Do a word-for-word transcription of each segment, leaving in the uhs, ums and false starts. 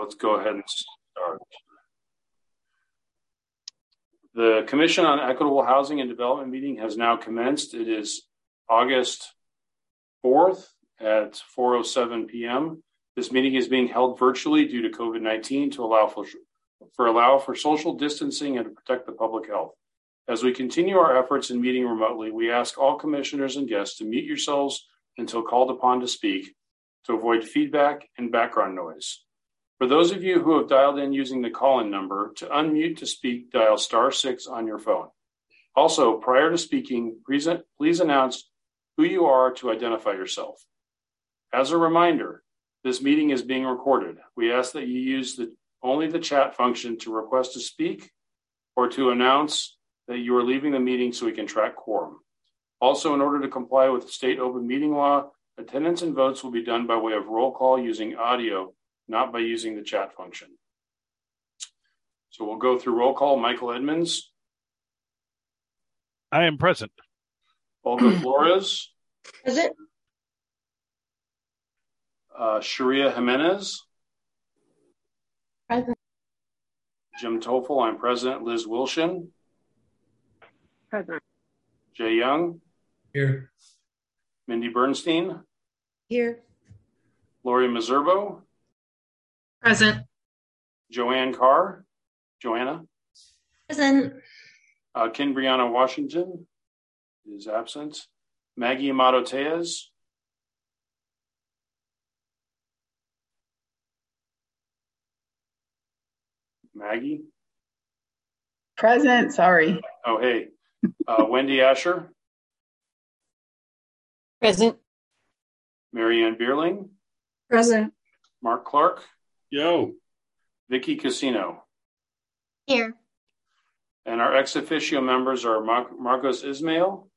let's go ahead and start. The Commission on Equitable Housing and Development meeting has now commenced. It is August fourth at four oh seven p.m. This meeting is being held virtually due to COVID nineteen to allow for, for allow for social distancing and to protect the public health. As we continue our efforts in meeting remotely, we ask all commissioners and guests to mute yourselves until called upon to speak to avoid feedback and background noise. For those of you who have dialed in using the call-in number, to unmute to speak, dial star six on your phone. Also, prior to speaking, please, please announce who you are to identify yourself. As a reminder, this meeting is being recorded. We ask that you use the, only the chat function to request to speak or to announce that you are leaving the meeting so we can track quorum. Also, in order to comply with the state open meeting law, attendance and votes will be done by way of roll call using audio, not by using the chat function. So we'll go through roll call. Michael Edmonds. I am present. Olga Flores. Present. Uh, Sharia Jimenez. Present. Jim Toffel, I'm present. Liz Wilshin. Present. Jay Young. Here. Mindy Bernstein. Here. Lori Meserbo. Present. Joanne Carr. Joanna. Present. Uh, Ken Brianna Washington is absent. Maggie Amato Tejas. Maggie. Present, sorry. Oh, hey. Uh, Wendy Asher. Present. Marianne Bierling. Present. Mark Clark. Yo. Vicky Casino. Here. And our ex officio members are Mar- Marcos Ismail.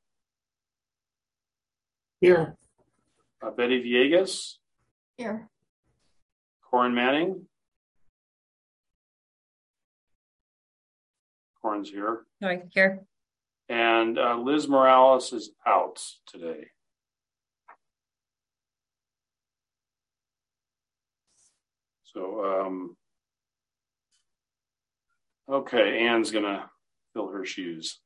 Here. Uh, Betty Villegas. Here. Corin Manning. Corin's here. Hi, here. And uh, Liz Morales is out today. So, um, okay, Anne's gonna fill her shoes.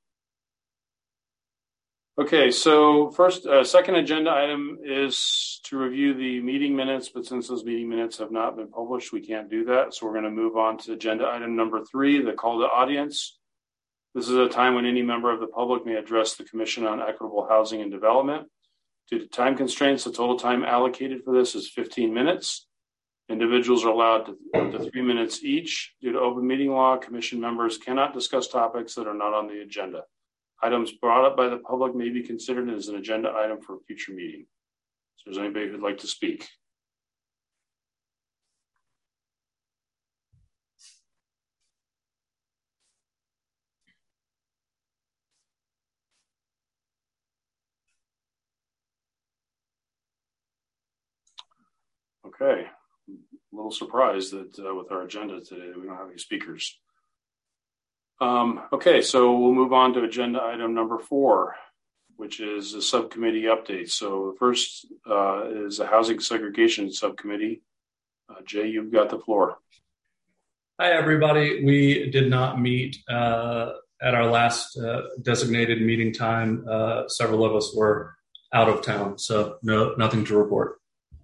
Okay, so first, uh, second agenda item is to review the meeting minutes, but since those meeting minutes have not been published, we can't do that. So we're gonna move on to agenda item number three, the call to audience. This is a time when any member of the public may address the Commission on Equitable Housing and Development. Due to time constraints, the total time allocated for this is fifteen minutes. Individuals are allowed to, up to three minutes each. Due to open meeting law, commission members cannot discuss topics that are not on the agenda. Items brought up by the public may be considered as an agenda item for a future meeting. So is there anybody who'd like to speak? Okay. A little surprised that uh, with our agenda today, we don't have any speakers. Um, okay, so we'll move on to agenda item number four, which is a subcommittee update. So the first uh, is a housing segregation subcommittee. Uh, Jay, you've got the floor. Hi, everybody. We did not meet uh, at our last uh, designated meeting time. Uh, several of us were out of town, so no, nothing to report.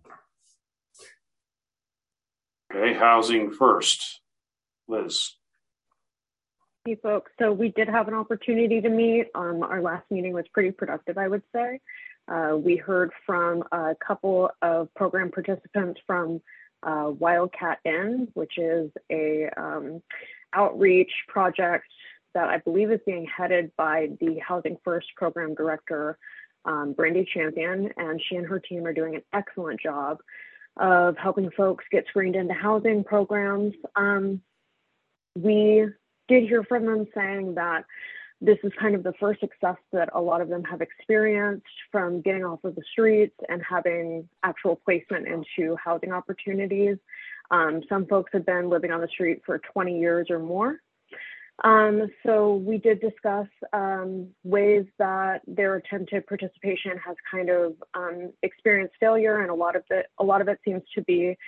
Okay, housing first. Liz. Hey, folks. So we did have an opportunity to meet. Um, our last meeting was pretty productive, I would say. Uh, we heard from a couple of program participants from uh, Wildcat Inn, which is a um, outreach project that I believe is being headed by the Housing First program director, um, Brandy Champion, and she and her team are doing an excellent job of helping folks get screened into housing programs. Um, we did hear from them saying that this is kind of the first success that a lot of them have experienced from getting off of the streets and having actual placement into housing opportunities. Um, some folks have been living on the street for twenty years or more. Um, so we did discuss um, ways that their attempted participation has kind of um, experienced failure, and a lot of it, a lot of it seems to be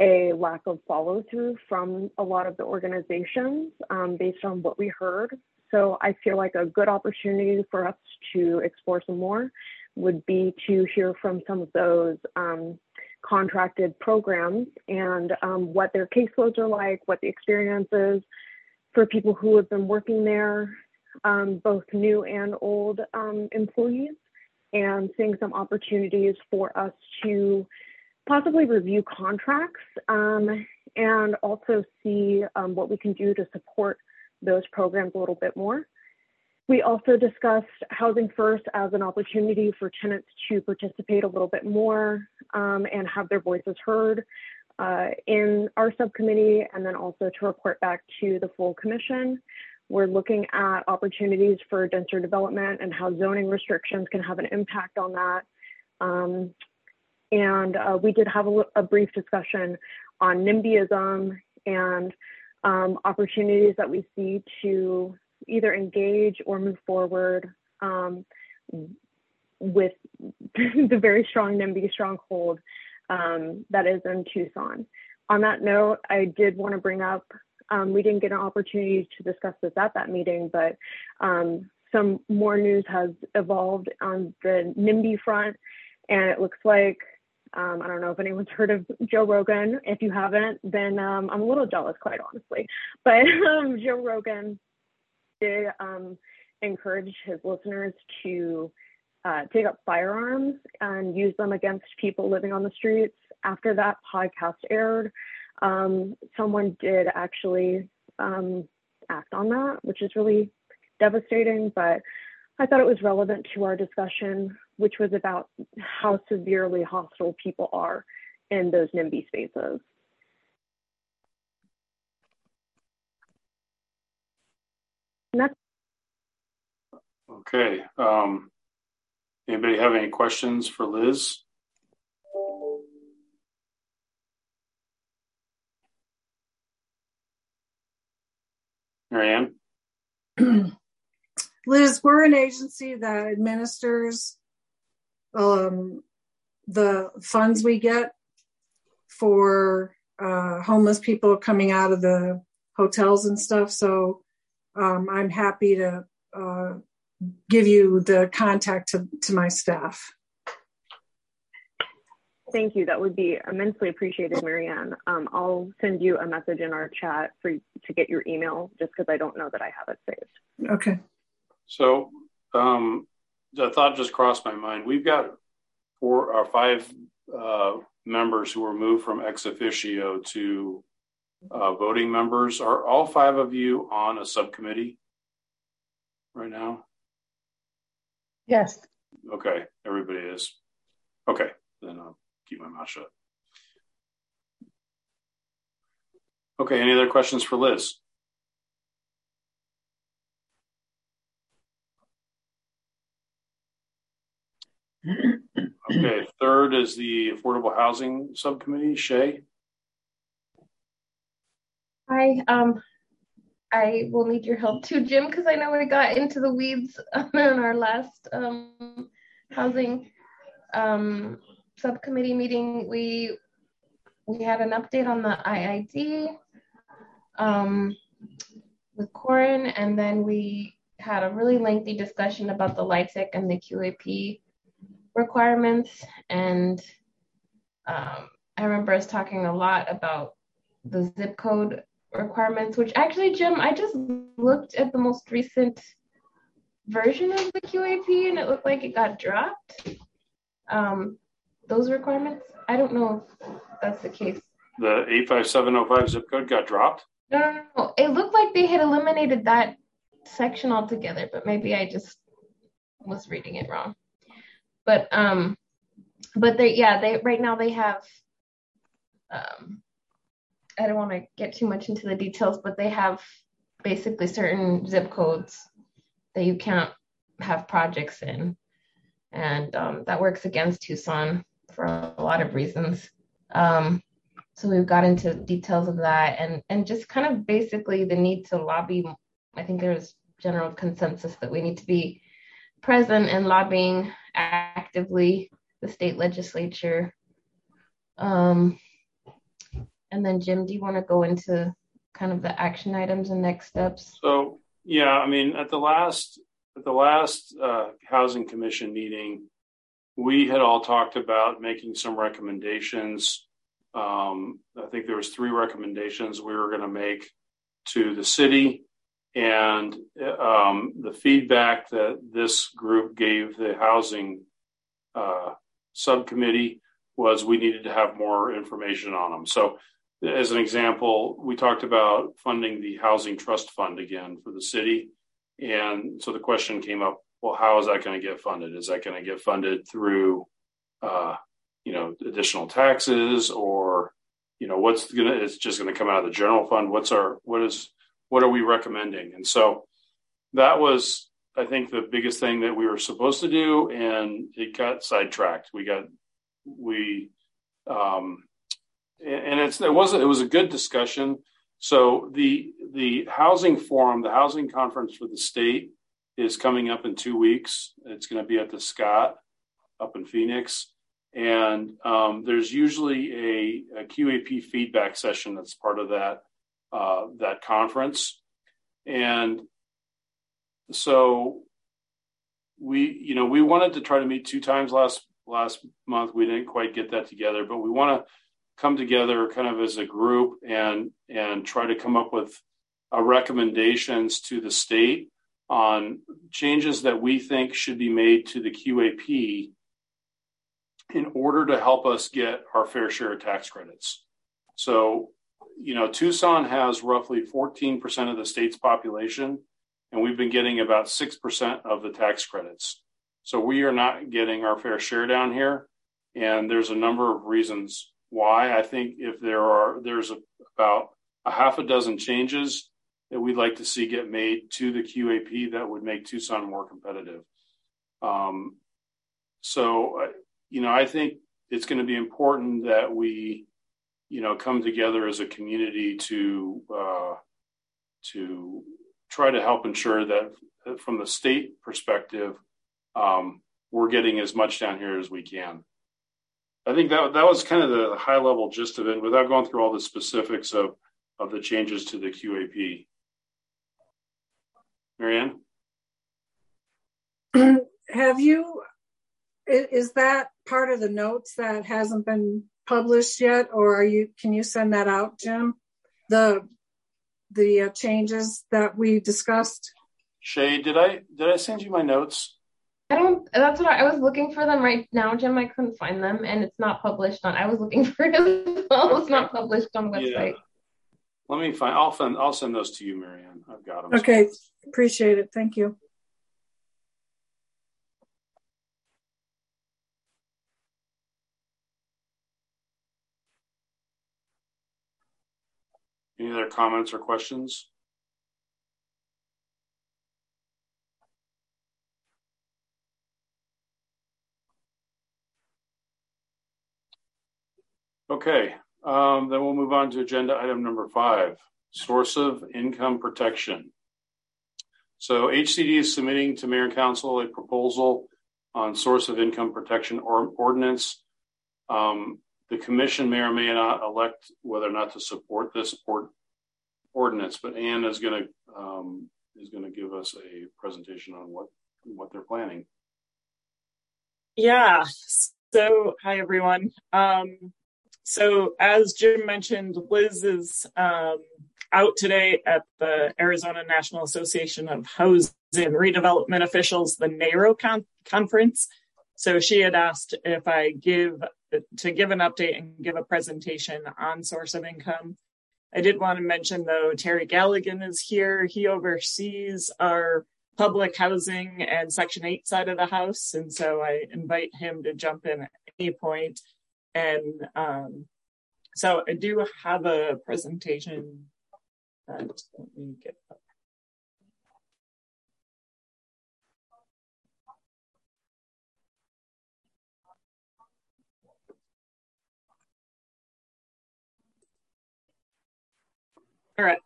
a lack of follow through from a lot of the organizations um, based on what we heard. So I feel like a good opportunity for us to explore some more would be to hear from some of those um, contracted programs and um, what their caseloads are like, what the experience is for people who have been working there, um, both new and old um, employees, and seeing some opportunities for us to possibly review contracts um, and also see um, what we can do to support those programs a little bit more. We also discussed Housing First as an opportunity for tenants to participate a little bit more um, and have their voices heard uh, in our subcommittee, and then also to report back to the full commission. We're looking at opportunities for denser development and how zoning restrictions can have an impact on that. Um, and uh, we did have a, a brief discussion on NIMBYism and um, opportunities that we see to either engage or move forward um, with the very strong NIMBY stronghold um, that is in Tucson. On that note, I did want to bring up, um, we didn't get an opportunity to discuss this at that meeting, but um, some more news has evolved on the NIMBY front, and it looks like, um, I don't know if anyone's heard of Joe Rogan. If you haven't, then um, I'm a little jealous, quite honestly, but um, Joe Rogan did um, encourage his listeners to uh, take up firearms and use them against people living on the streets. After that podcast aired, um, someone did actually um, act on that, which is really devastating, but I thought it was relevant to our discussion, which was about how severely hostile people are in those NIMBY spaces. And that's Okay. Um, anybody have any questions for Liz? Marianne? Liz, we're an agency that administers um, the funds we get for uh, homeless people coming out of the hotels and stuff. So um, I'm happy to uh, give you the contact to, to my staff. Thank you. That would be immensely appreciated, Marianne. Um, I'll send you a message in our chat for to get your email, just because I don't know that I have it saved. Okay. So um, the thought just crossed my mind. We've got four or five uh, members who were moved from ex officio to uh, voting members. Are all five of you on a subcommittee right now? Yes. Okay, everybody is. Okay, then I'll keep my mouth shut. Okay, any other questions for Liz? Okay, third is the Affordable Housing Subcommittee. Shay? Hi, um, I will need your help too, Jim, because I know we got into the weeds in our last um, housing um, subcommittee meeting. We we had an update on the I I D um, with Corin, and then we had a really lengthy discussion about the LIHTC and the Q A P requirements. And um, I remember us talking a lot about the zip code requirements, which actually, Jim, I just looked at the most recent version of the Q A P and it looked like it got dropped. Um, those requirements, I don't know if that's the case. The eight five seven oh five zip code got dropped? No, no, no, no. It looked like they had eliminated that section altogether, but maybe I just was reading it wrong. But um, but they, yeah, they right now they have. Um, I don't want to get too much into the details, but they have basically certain zip codes that you can't have projects in, and um, that works against Tucson for a lot of reasons. Um, so we've got into details of that, and and just kind of basically the need to lobby. I think there's general consensus that we need to be present and lobbying actively the state legislature. Um, And then Jim, do you want to go into kind of the action items and next steps? So, yeah, I mean, at the last, at the last uh, Housing Commission meeting, we had all talked about making some recommendations. Um, I think there was three recommendations we were going to make to the city, and um, the feedback that this group gave the housing uh, subcommittee was we needed to have more information on them. So as an example, we talked about funding the housing trust fund again for the city. And so the question came up, well, how is that going to get funded? Is that going to get funded through, uh, you know, additional taxes, or, you know, what's going to, it's just going to come out of the general fund? What's our, what is, what are we recommending? And so that was, I think, the biggest thing that we were supposed to do. And it got sidetracked. We got, we, um, and it's, it wasn't, it was a good discussion. So the, the housing forum, the housing conference for the state is coming up in two weeks. It's going to be at the Scott up in Phoenix. And um, there's usually a, a Q A P feedback session that's part of that, uh, that conference. And so we, you know, we wanted to try to meet two times last, last month. We didn't quite get that together, but we want to come together kind of as a group and, and try to come up with uh, recommendations to the state on changes that we think should be made to the Q A P in order to help us get our fair share of tax credits. So, you know, Tucson has roughly fourteen percent of the state's population, and we've been getting about six percent of the tax credits. So we are not getting our fair share down here. And there's a number of reasons why. I think if there are, there's a, about a half a dozen changes that we'd like to see get made to the Q A P that would make Tucson more competitive. Um, so, you know, I think it's going to be important that we, you know, come together as a community to, uh, to try to help ensure that from the state perspective, um, we're getting as much down here as we can. I think that that was kind of the high level gist of it without going through all the specifics of, of the changes to the Q A P. Marianne? Have you, is that part of the notes that hasn't been published yet, or are you, can you send that out, Jim? The, the uh, changes that we discussed? Shay, did I, did I send you my notes? I don't, that's what I, I was looking for them right now, Jim. I couldn't find them, and it's not published on, I was looking for it as well. Okay. It's not published on the website. Yeah. Let me find, I'll send, I'll send those to you, Marianne. I've got them. Okay. Appreciate it. Thank you. Any other comments or questions? Okay, um, then we'll move on to agenda item number five, source of income protection. So H C D is submitting to Mayor and Council a proposal on source of income protection or ordinance. Um, the commission may or may not elect whether or not to support this or, ordinance, but Ann is going to um, is going to give us a presentation on what what they're planning. Yeah. So, hi everyone. Um, So as Jim mentioned, Liz is um, out today at the Arizona National Association of Housing and Redevelopment Officials, the NARO con- conference. So she had asked if I give to give an update and give a presentation on source of income. I did want to mention, though, Terry Galligan is here. He oversees our public housing and Section eight side of the house. And so I invite him to jump in at any point. And um, so I do have a presentation that let me get up. All right.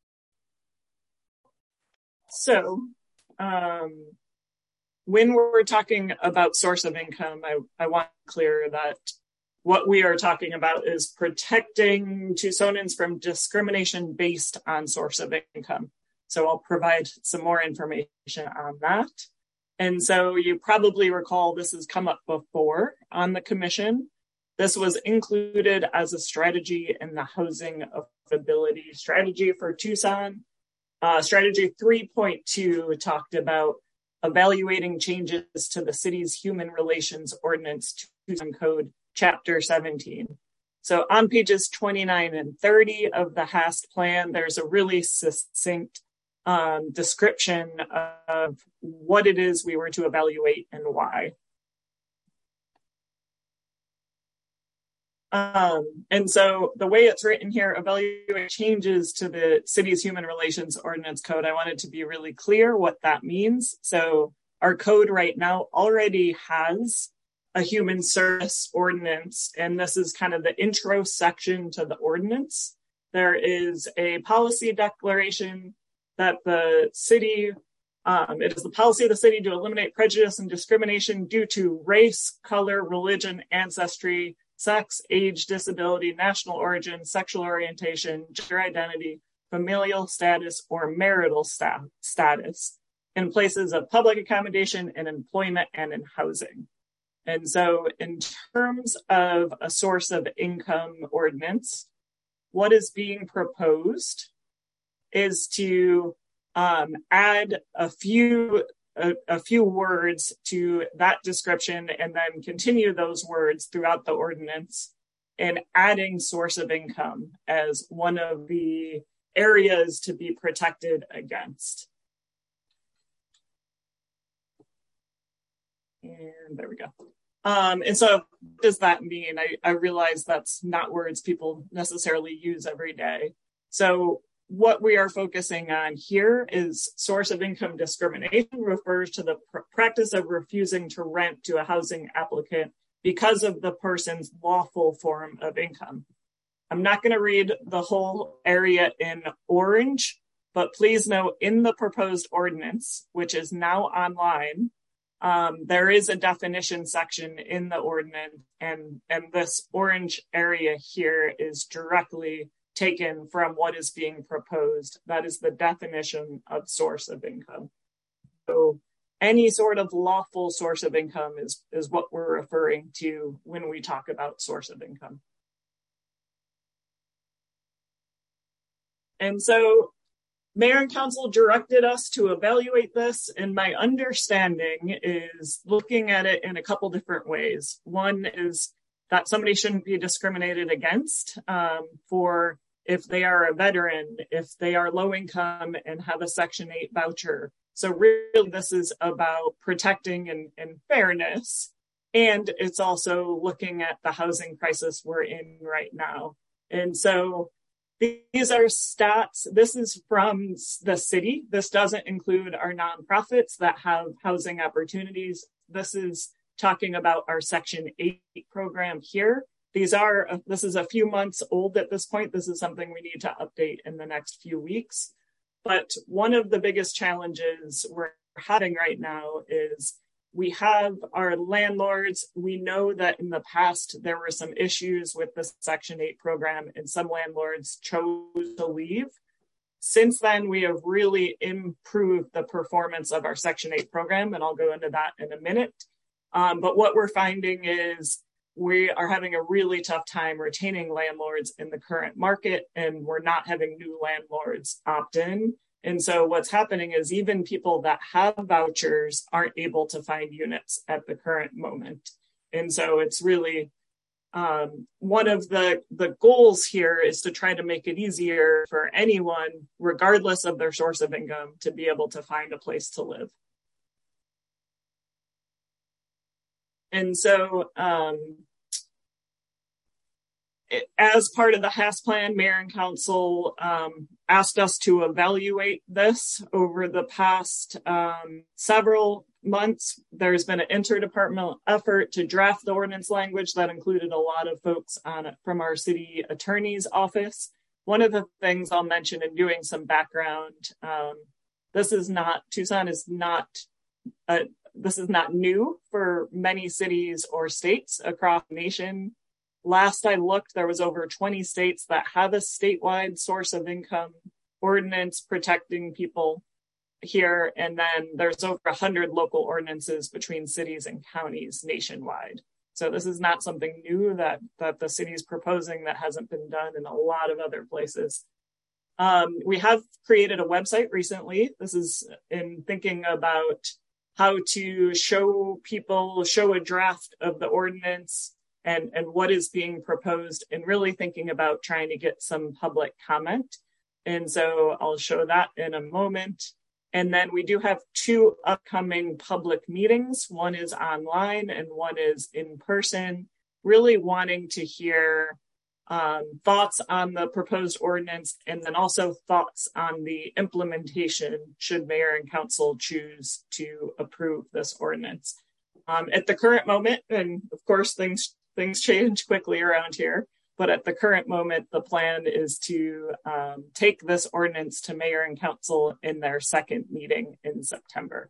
So um, when we're talking about source of income, I, I want to be clear that what we are talking about is protecting Tucsonans from discrimination based on source of income. So I'll provide some more information on that. And so you probably recall this has come up before on the commission. This was included as a strategy in the housing affordability strategy for Tucson. Uh, strategy three point two talked about evaluating changes to the city's human relations ordinance, Tucson Code, Chapter seventeen. So on pages twenty-nine and thirty of the H A S T plan, there's a really succinct um, description of what it is we were to evaluate and why. Um, and so the way it's written here, evaluate changes to the city's human relations ordinance code. I wanted to be really clear what that means. So our code right now already has a human service ordinance, and this is kind of the intro section to the ordinance. There is a policy declaration that the city, um, it is the policy of the city to eliminate prejudice and discrimination due to race, color, religion, ancestry, sex, age, disability, national origin, sexual orientation, gender identity, familial status, or marital sta- status in places of public accommodation in employment and in housing. And so in terms of a source of income ordinance, what is being proposed is to um, add a few A, a few words to that description and then continue those words throughout the ordinance, and adding source of income as one of the areas to be protected against. And there we go. Um, and so what does that mean? I, I realize that's not words people necessarily use every day. So what we are focusing on here is source of income discrimination refers to the pr- practice of refusing to rent to a housing applicant because of the person's lawful form of income. I'm not going to read the whole area in orange, but please note in the proposed ordinance, which is now online, um, there is a definition section in the ordinance, and, and this orange area here is directly taken from what is being proposed. That is the definition of source of income. So any sort of lawful source of income is, is what we're referring to when we talk about source of income. And so Mayor and Council directed us to evaluate this, and my understanding is looking at it in a couple different ways. One is that somebody shouldn't be discriminated against um, for if they are a veteran, if they are low income and have a Section eight voucher. So really this is about protecting and, and fairness. And it's also looking at the housing crisis we're in right now. And so these are stats. This is from the city. This doesn't include our nonprofits that have housing opportunities. This is talking about our Section eight program here. These are, this is a few months old at this point. This is something we need to update in the next few weeks. But one of the biggest challenges we're having right now is we have our landlords. We know that in the past, there were some issues with the Section eight program and some landlords chose to leave. Since then, we have really improved the performance of our Section eight program, and I'll go into that in a minute. Um, but what we're finding is we are having a really tough time retaining landlords in the current market, and we're not having new landlords opt in. And so what's happening is even people that have vouchers aren't able to find units at the current moment. And so it's really um, one of the, the goals here is to try to make it easier for anyone, regardless of their source of income, to be able to find a place to live. And so um, it, as part of the H A S plan, Mayor and Council um, asked us to evaluate this over the past um, several months. There's been an interdepartmental effort to draft the ordinance language that included a lot of folks on it from our city attorney's office. One of the things I'll mention in doing some background, um, this is not, Tucson is not a This is not new for many cities or states across the nation. last I looked, there was over twenty states that have a statewide source of income ordinance protecting people here. And then there's over one hundred local ordinances between cities and counties nationwide. So this is not something new that, that the city is proposing that hasn't been done in a lot of other places. Um, we have created a website recently. This is in thinking about how to show people, show a draft of the ordinance and, and what is being proposed, and really thinking about trying to get some public comment. And so I'll show that in a moment. And then we do have two upcoming public meetings. One is online and one is in person, really wanting to hear um, thoughts on the proposed ordinance, and then also thoughts on the implementation should mayor and council choose to approve this ordinance. Um, at the current moment, and of course things things change quickly around here, but at the current moment, the plan is to um, take this ordinance to mayor and council in their second meeting in September.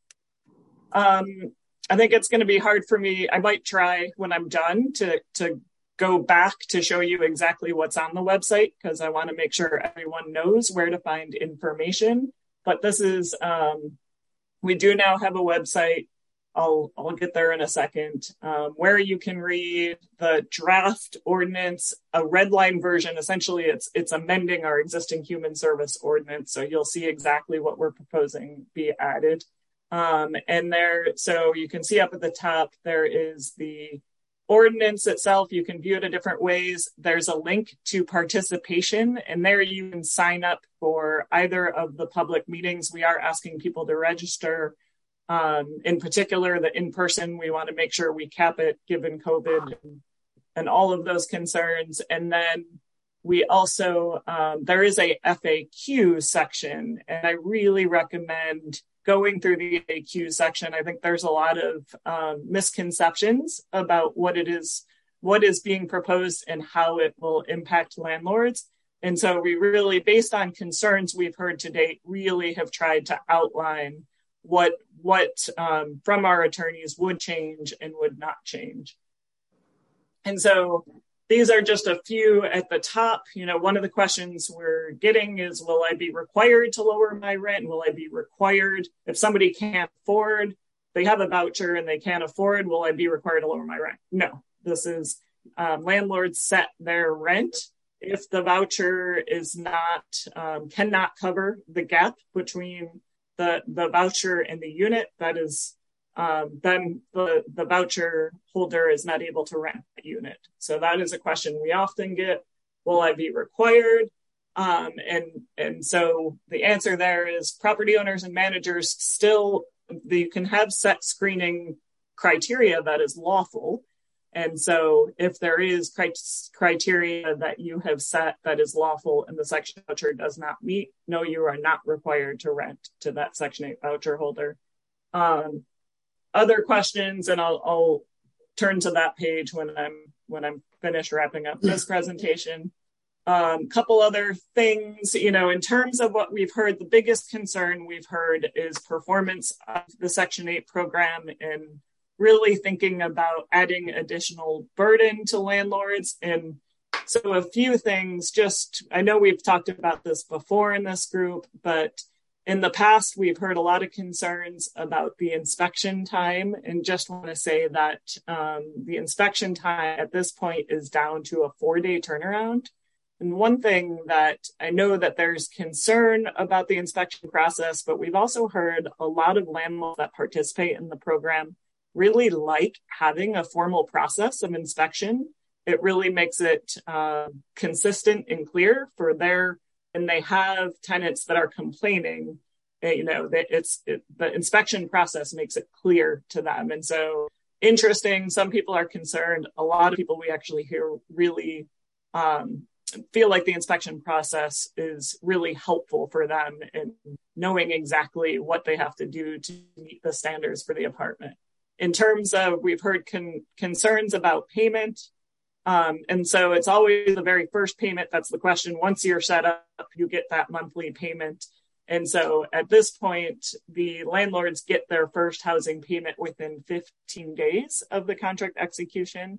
Um, I think it's going to be hard for me. I might try when I'm done to, to go back to show you exactly what's on the website, because I want to make sure everyone knows where to find information. But this is, um, we do now have a website. I'll, I'll get there in a second, um, where you can read the draft ordinance, a red line version. Essentially, it's it's amending our existing human service ordinance. So you'll see exactly what we're proposing be added. Um, and there, so you can see up at the top, there is the ordinance itself. You can view it in different ways. There's a link to participation, and there you can sign up for either of the public meetings. We are asking people to register. Um, in particular, the in-person, we want to make sure we cap it given COVID and, and all of those concerns. And then we also, um, there is a F A Q section, and I really recommend going through the F A Q section. I think there's a lot of um, misconceptions about what it is, what is being proposed and how it will impact landlords. And so we really, based on concerns we've heard to date, really have tried to outline what what um, from our attorneys would change and would not change. And so these are just a few at the top. You know, one of the questions we're getting is, will I be required to lower my rent? Will I be required, if somebody can't afford, they have a voucher and they can't afford, will I be required to lower my rent? No, this is um, landlords set their rent. If the voucher is not, um, cannot cover the gap between the, the voucher and the unit, that is, um, then the, the voucher holder is not able to rent the unit. So that is a question we often get. Will I be required? Um, and, and so the answer there is property owners and managers still, you can have set screening criteria that is lawful. And so if there is cri- criteria that you have set that is lawful and the Section eight voucher does not meet, no, you are not required to rent to that Section eight voucher holder. Um, other questions, and I'll, I'll turn to that page when I'm when I'm finished wrapping up this presentation. Um, couple other things, you know, in terms of what we've heard, the biggest concern we've heard is performance of the Section eight program and really thinking about adding additional burden to landlords. And so a few things, just, I know we've talked about this before in this group, but in the past, we've heard a lot of concerns about the inspection time, and just want to say that um, the inspection time at this point is down to a four-day turnaround. And one thing that I know that there's concern about the inspection process, but we've also heard a lot of landlords that participate in the program really like having a formal process of inspection. It really makes it uh, consistent and clear for their, and they have tenants that are complaining, you know, that it's it, the inspection process makes it clear to them. And so interesting, some people are concerned. A lot of people we actually hear really um, feel like the inspection process is really helpful for them in knowing exactly what they have to do to meet the standards for the apartment. In terms of, we've heard con- concerns about payment. Um, and so it's always the very first payment. That's the question. Once you're set up, you get that monthly payment. And so at this point, the landlords get their first housing payment within fifteen days of the contract execution.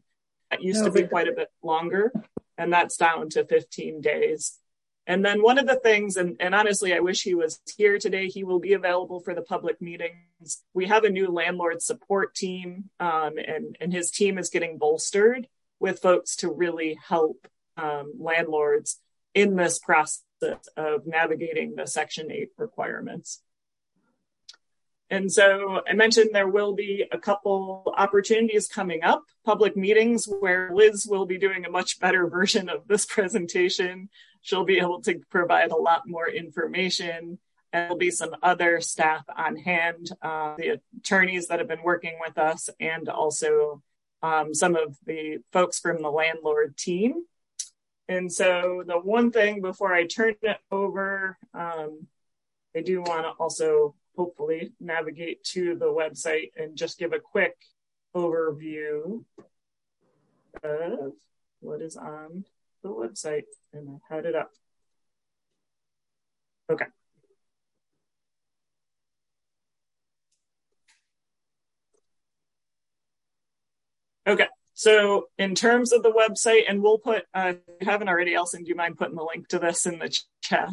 That used to be quite a bit longer, and that's down to fifteen days. And then one of the things, and, and honestly, I wish he was here today. He will be available for the public meetings. We have a new landlord support team, um, and, and his team is getting bolstered with folks to really help um, landlords in this process of navigating the Section eight requirements. And so I mentioned there will be a couple opportunities coming up, public meetings where Liz will be doing a much better version of this presentation. She'll be able to provide a lot more information. And there'll be some other staff on hand, uh, the attorneys that have been working with us, and also um, some of the folks from the landlord team. And so the one thing before I turn it over, um, I do want to also hopefully navigate to the website and just give a quick overview of what is on the website. And I had it up. Okay. Okay. So in terms of the website, and we'll put, uh, if you haven't already, Elson, do you mind putting the link to this in the ch- chat?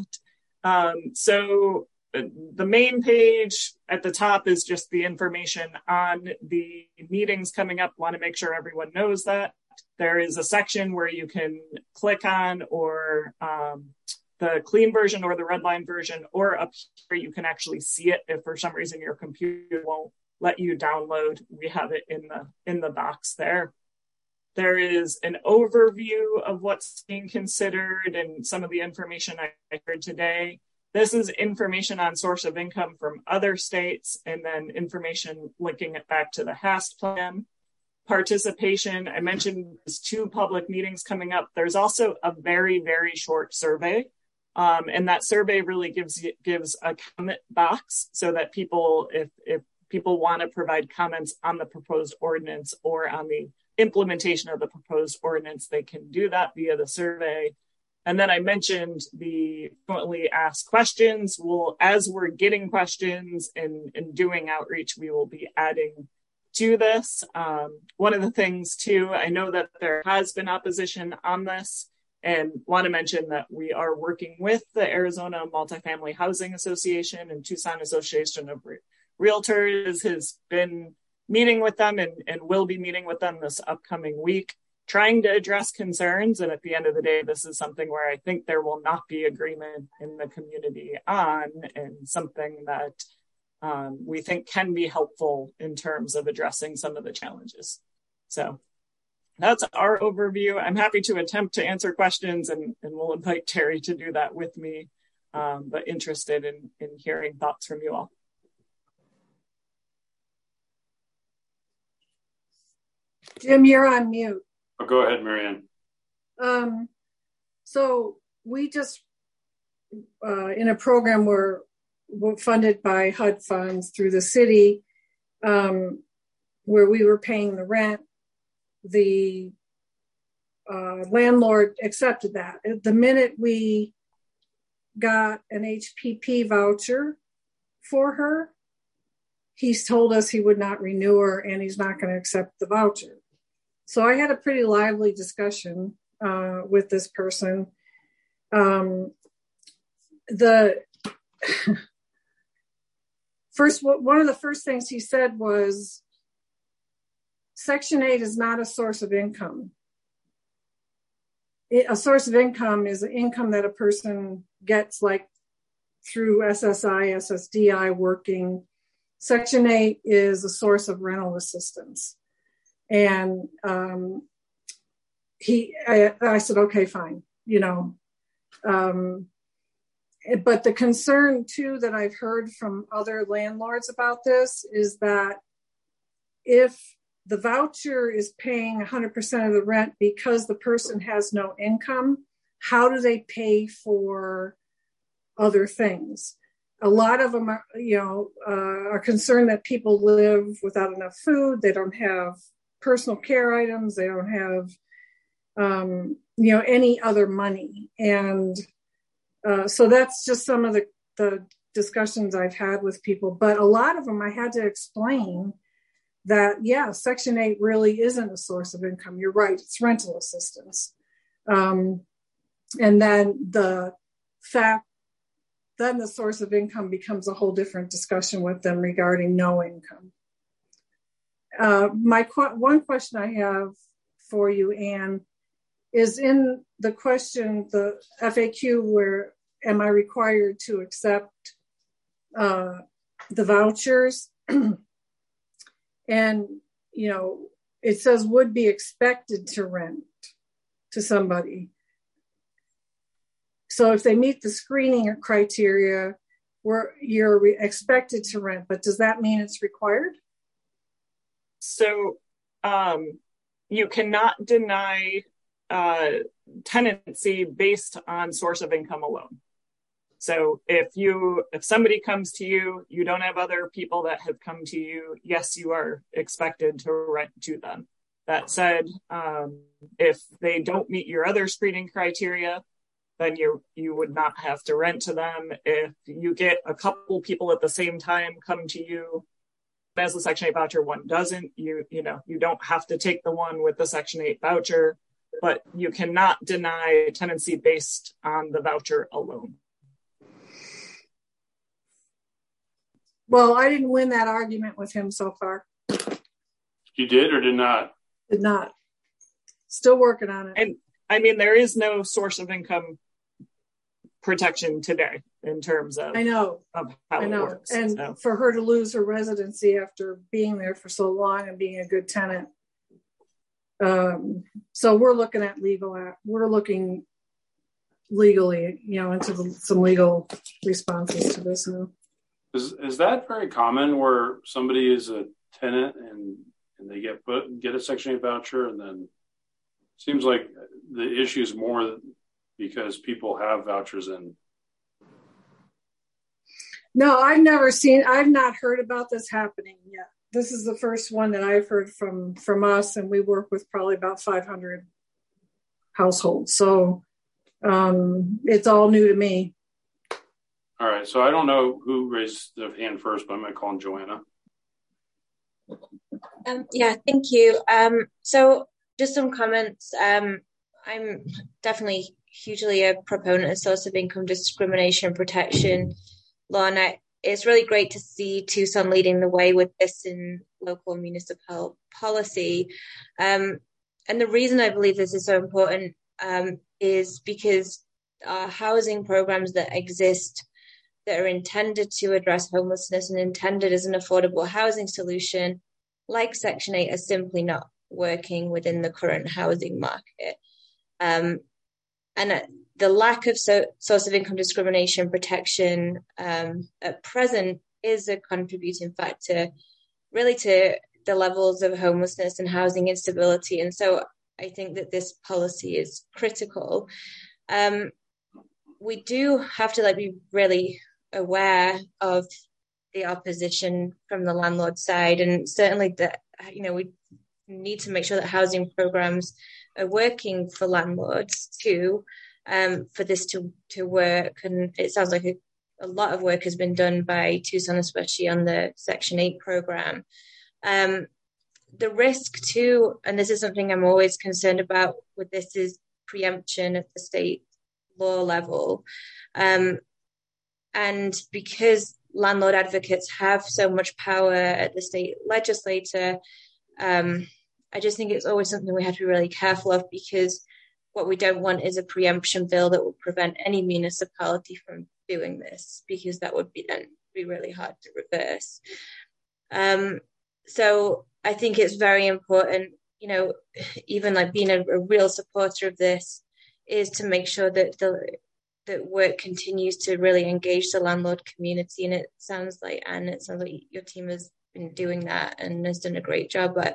Um, so the main page at the top is just the information on the meetings coming up. Want to make sure everyone knows that. There is a section where you can click on or um, the clean version or the red line version, or up here you can actually see it if for some reason your computer won't let you download. We have it in the in the box there. There is an overview of what's being considered and some of the information I heard today. This is information on source of income from other states, and then information linking it back to the HAST plan. Participation, I mentioned there's two public meetings coming up. There's also a very, very short survey. Um, and that survey really gives gives a comment box so that people, if, if people want to provide comments on the proposed ordinance or on the implementation of the proposed ordinance, they can do that via the survey. And then I mentioned the frequently asked questions. We'll, as we're getting questions and, and doing outreach, we will be adding to this. Um, one of the things too, I know that there has been opposition on this, and want to mention that we are working with the Arizona Multifamily Housing Association and Tucson Association of Re- Realtors has been meeting with them and, and will be meeting with them this upcoming week, trying to address concerns. And at the end of the day, this is something where I think there will not be agreement in the community on, and something that um, we think can be helpful in terms of addressing some of the challenges. So that's our overview. I'm happy to attempt to answer questions, and, and we'll invite Terry to do that with me, um, but interested in, in hearing thoughts from you all. Jim, you're on mute. Oh, go ahead, Marianne. Um, so we just, uh, in a program where we're funded by H U D funds through the city, um, where we were paying the rent, the uh, landlord accepted that. The minute we got an H P P voucher for her, he's told us he would not renew her and he's not going to accept the voucher. So I had a pretty lively discussion uh, with this person. Um, the first, one of the first things he said was, Section eight is not a source of income. It, a source of income is an income that a person gets like through S S I, S S D I working. Section eight is a source of rental assistance. And um, he, I, I said, okay, fine, you know. Um, but the concern too that I've heard from other landlords about this is that if the voucher is paying one hundred percent of the rent because the person has no income, how do they pay for other things? A lot of them are, you know, uh, are concerned that people live without enough food. They don't have personal care items. They don't have, um, you know, any other money. And uh, so that's just some of the, the discussions I've had with people. But a lot of them I had to explain that, yeah, Section eight really isn't a source of income. You're right, it's rental assistance. Um, and then the fact, then the source of income becomes a whole different discussion with them regarding no income. Uh, my qu- one question I have for you, Anne, is in the question, the F A Q, where am I required to accept uh, the vouchers? And, you know, it says would be expected to rent to somebody. So if they meet the screening criteria, where you're re- expected to rent, but does that mean it's required? So um, you cannot deny uh, tenancy based on source of income alone. So if you, if somebody comes to you, you don't have other people that have come to you, yes, you are expected to rent to them. That said, um, if they don't meet your other screening criteria, then you you would not have to rent to them. If you get a couple people at the same time come to you, as the Section eight voucher, one doesn't, you you know, you don't have to take the one with the Section eight voucher, but you cannot deny tenancy based on the voucher alone. Well, I didn't win that argument with him so far. You did or did not? Did not. Still working on it. And I mean, there is no source of income protection today in terms of, I know, of how I know. it works. And so. for her to lose her residency after being there for so long and being a good tenant. Um, so we're looking at legal, we're looking legally, you know, into the, some legal responses to this now. Is is that very common where somebody is a tenant and, and they get put get a Section eight voucher, and then seems like the issue is more because people have vouchers in? No, I've never seen, I've not heard about this happening yet. This is the first one that I've heard from from us, and we work with probably about five hundred households. So um, it's all new to me. All right, so I don't know who raised their hand first, but I'm going to call on Joanna. Um, yeah, thank you. Um, so just some comments. Um, I'm definitely hugely a proponent of source of income discrimination protection law, and I, it's really great to see Tucson leading the way with this in local municipal policy. Um, and the reason I believe this is so important um, is because our housing programs that exist that are intended to address homelessness and intended as an affordable housing solution, like Section eight, are simply not working within the current housing market. Um, and the lack of so, source of income discrimination protection um, at present is a contributing factor really to the levels of homelessness and housing instability. And so I think that this policy is critical. Um, we do have to like be really aware of the opposition from the landlord side, and certainly that, you know, we need to make sure that housing programs are working for landlords too, um, for this to, to work. And it sounds like a, a lot of work has been done by Tucson, especially on the Section eight program. Um, the risk too, and this is something I'm always concerned about with this, is preemption at the state law level. Um, and because landlord advocates have so much power at the state legislature, um, I just think it's always something we have to be really careful of, because what we don't want is a preemption bill that will prevent any municipality from doing this, because that would be then be really hard to reverse. Um, so I think it's very important, you know, even like being a, a real supporter of this, is to make sure that the that work continues to really engage the landlord community. And it sounds like, Anne, it sounds like your team has been doing that and has done a great job. But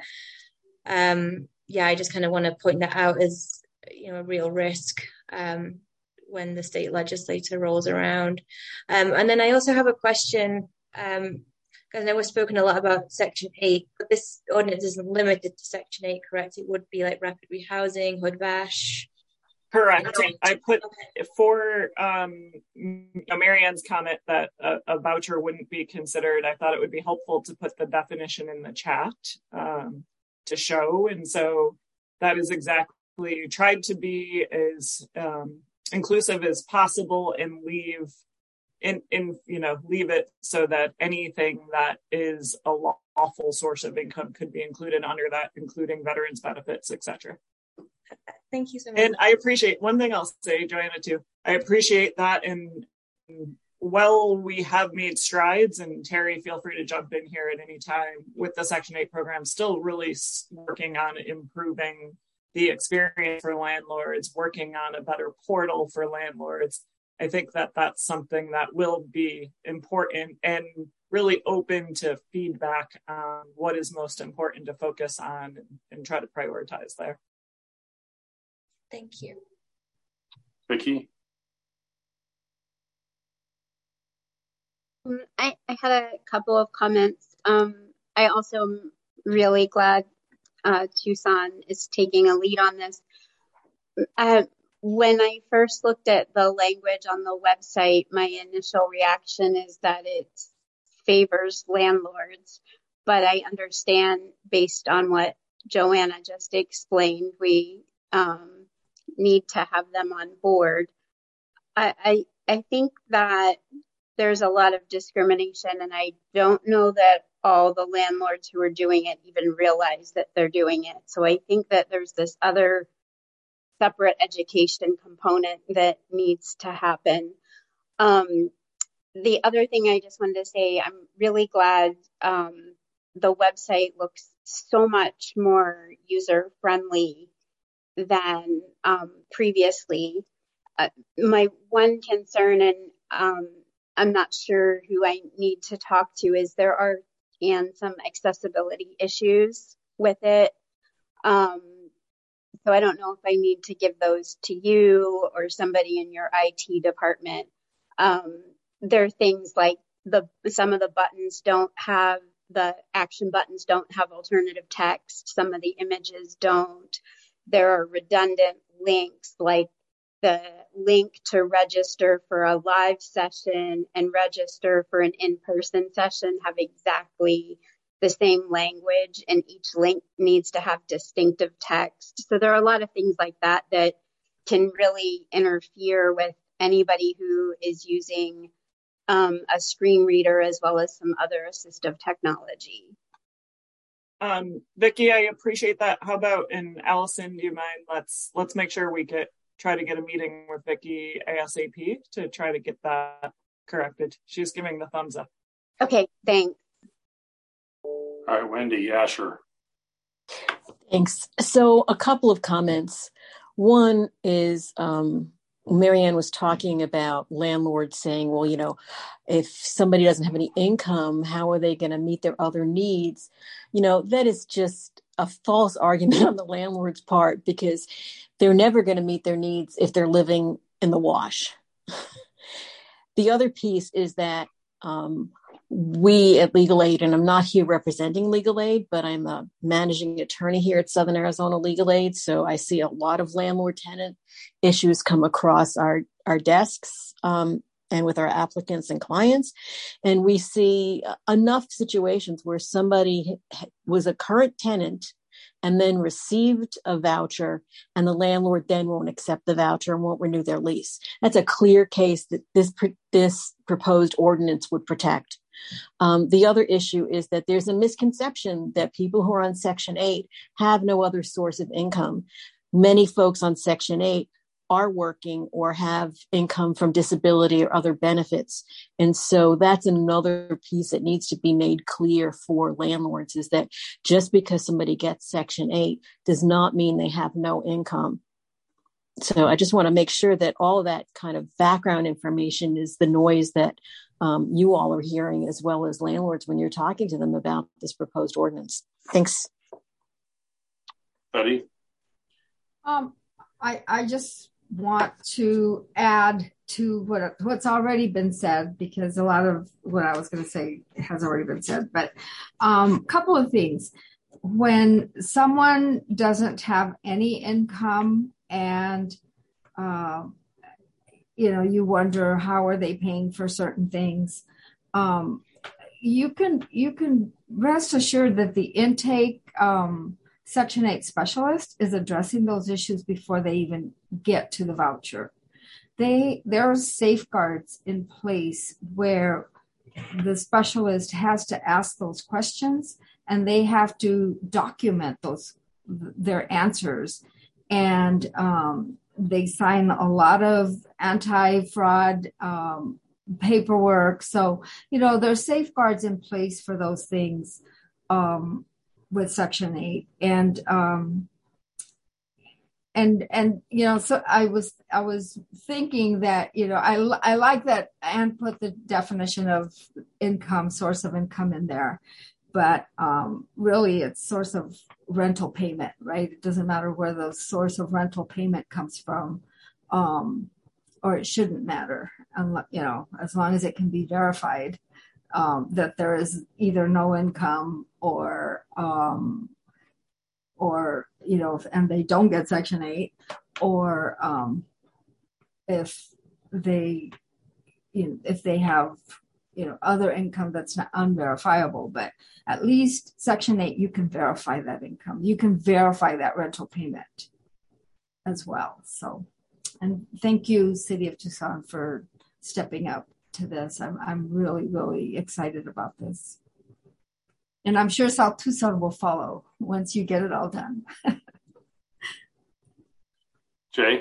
um, yeah, I just kind of want to point that out as, you know, a real risk um, when the state legislature rolls around. Um, and then I also have a question, um, because I know we've spoken a lot about Section eight, but this ordinance isn't limited to Section eight, correct? It would be like rapid rehousing, Hood Vash. Correct. I put for um, Marianne's comment that a, a voucher wouldn't be considered. I thought it would be helpful to put the definition in the chat um, to show. And so that is exactly tried to be as um, inclusive as possible and leave in, in, you know, leave it so that anything that is a lawful source of income could be included under that, including veterans benefits, et cetera. Thank you so much. And I appreciate one thing I'll say, Joanna, too. I appreciate that. And well, we have made strides, and Terry, feel free to jump in here at any time with the Section eight program, still really working on improving the experience for landlords, working on a better portal for landlords. I think that that's something that will be important and really open to feedback on what is most important to focus on and, and try to prioritize there. Thank you. Vicki? I, I had a couple of comments. Um, I also am really glad uh, Tucson is taking a lead on this. Uh, when I first looked at the language on the website, my initial reaction is that it favors landlords, but I understand based on what Joanna just explained, we um, need to have them on board. I, I I think that there's a lot of discrimination, and I don't know that all the landlords who are doing it even realize that they're doing it. So I think that there's this other separate education component that needs to happen. Um, the other thing I just wanted to say, I'm really glad um, the website looks so much more user-friendly than um, previously. Uh, my one concern, and um, I'm not sure who I need to talk to, is there are and some accessibility issues with it. Um, so I don't know if I need to give those to you or somebody in your I T department. Um, there are things like the some of the buttons don't have, the action buttons don't have alternative text. Some of the images don't. There are redundant links, like the link to register for a live session and register for an in-person session have exactly the same language, and each link needs to have distinctive text. So there are a lot of things like that that can really interfere with anybody who is using um, a screen reader as well as some other assistive technology. Um, Vicki, I appreciate that. How about, and Allison, do you mind? Let's let's make sure we get try to get a meeting with Vicki ASAP to try to get that corrected. She's giving the thumbs up. Okay, thanks. All right, Wendy, yeah, sure. Thanks. So a couple of comments. One is um, Marianne was talking about landlords saying, well, you know, if somebody doesn't have any income, how are they going to meet their other needs? You know, that is just a false argument on the landlord's part, because they're never going to meet their needs if they're living in the wash. The other piece is that um, we at Legal Aid, and I'm not here representing Legal Aid, but I'm a managing attorney here at Southern Arizona Legal Aid. So I see a lot of landlord-tenant issues come across our, our desks um, and with our applicants and clients. And we see enough situations where somebody was a current tenant and then received a voucher, and the landlord then won't accept the voucher and won't renew their lease. That's a clear case that this this proposed ordinance would protect. Um, the other issue is that there's a misconception that people who are on Section eight have no other source of income. Many folks on Section eight are working or have income from disability or other benefits. And so that's another piece that needs to be made clear for landlords, is that just because somebody gets Section eight does not mean they have no income. So I just want to make sure that all of that kind of background information is the noise that um, you all are hearing, as well as landlords, when you're talking to them about this proposed ordinance. Thanks. Betty? Um, I, I just want to add to what what's already been said, because a lot of what I was going to say has already been said. But a um, couple of things. When someone doesn't have any income and uh, you know, you wonder how are they paying for certain things. Um, you can you can rest assured that the intake um, Section eight specialist is addressing those issues before they even get to the voucher. They there are safeguards in place where the specialist has to ask those questions, and they have to document those their answers, and um, they sign a lot of anti-fraud um, paperwork. So, you know, there's safeguards in place for those things um, with Section eight. And, um, and, and, you know, so I was, I was thinking that, you know, I, I like that Anne put the definition of income, source of income in there, but um, really it's source of rental payment, right? It doesn't matter where the source of rental payment comes from. Um, or it shouldn't matter, you know, as long as it can be verified um, that there is either no income or, um, or you know, if, and they don't get Section eight, or um, if they, you know, if they have, you know, other income that's not unverifiable. But at least Section eight, you can verify that income. You can verify that rental payment as well. So. And thank you, City of Tucson, for stepping up to this. I'm I'm really, really excited about this. And I'm sure South Tucson will follow once you get it all done. Jay?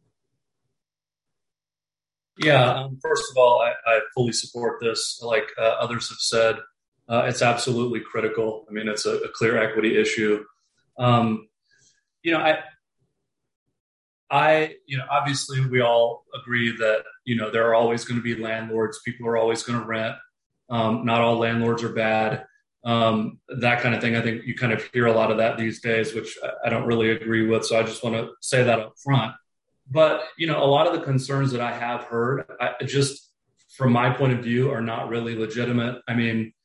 Yeah, um, first of all, I, I fully support this. Like uh, others have said, uh, it's absolutely critical. I mean, it's a, a clear equity issue. Um, you know, I... I, you know, obviously we all agree that, you know, there are always going to be landlords. People are always going to rent. Um, not all landlords are bad. Um, that kind of thing. I think you kind of hear a lot of that these days, which I don't really agree with. So I just want to say that up front. But, you know, a lot of the concerns that I have heard, I, just from my point of view, are not really legitimate. I mean,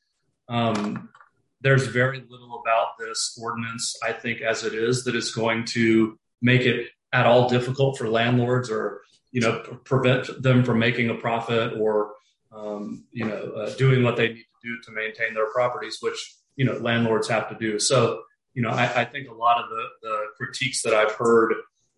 um, there's very little about this ordinance, I think, as it is, that is going to make it at all difficult for landlords, or, you know, prevent them from making a profit, or, um, you know, uh, doing what they need to do to maintain their properties, which, you know, landlords have to do. So, you know, I, I think a lot of the, the critiques that I've heard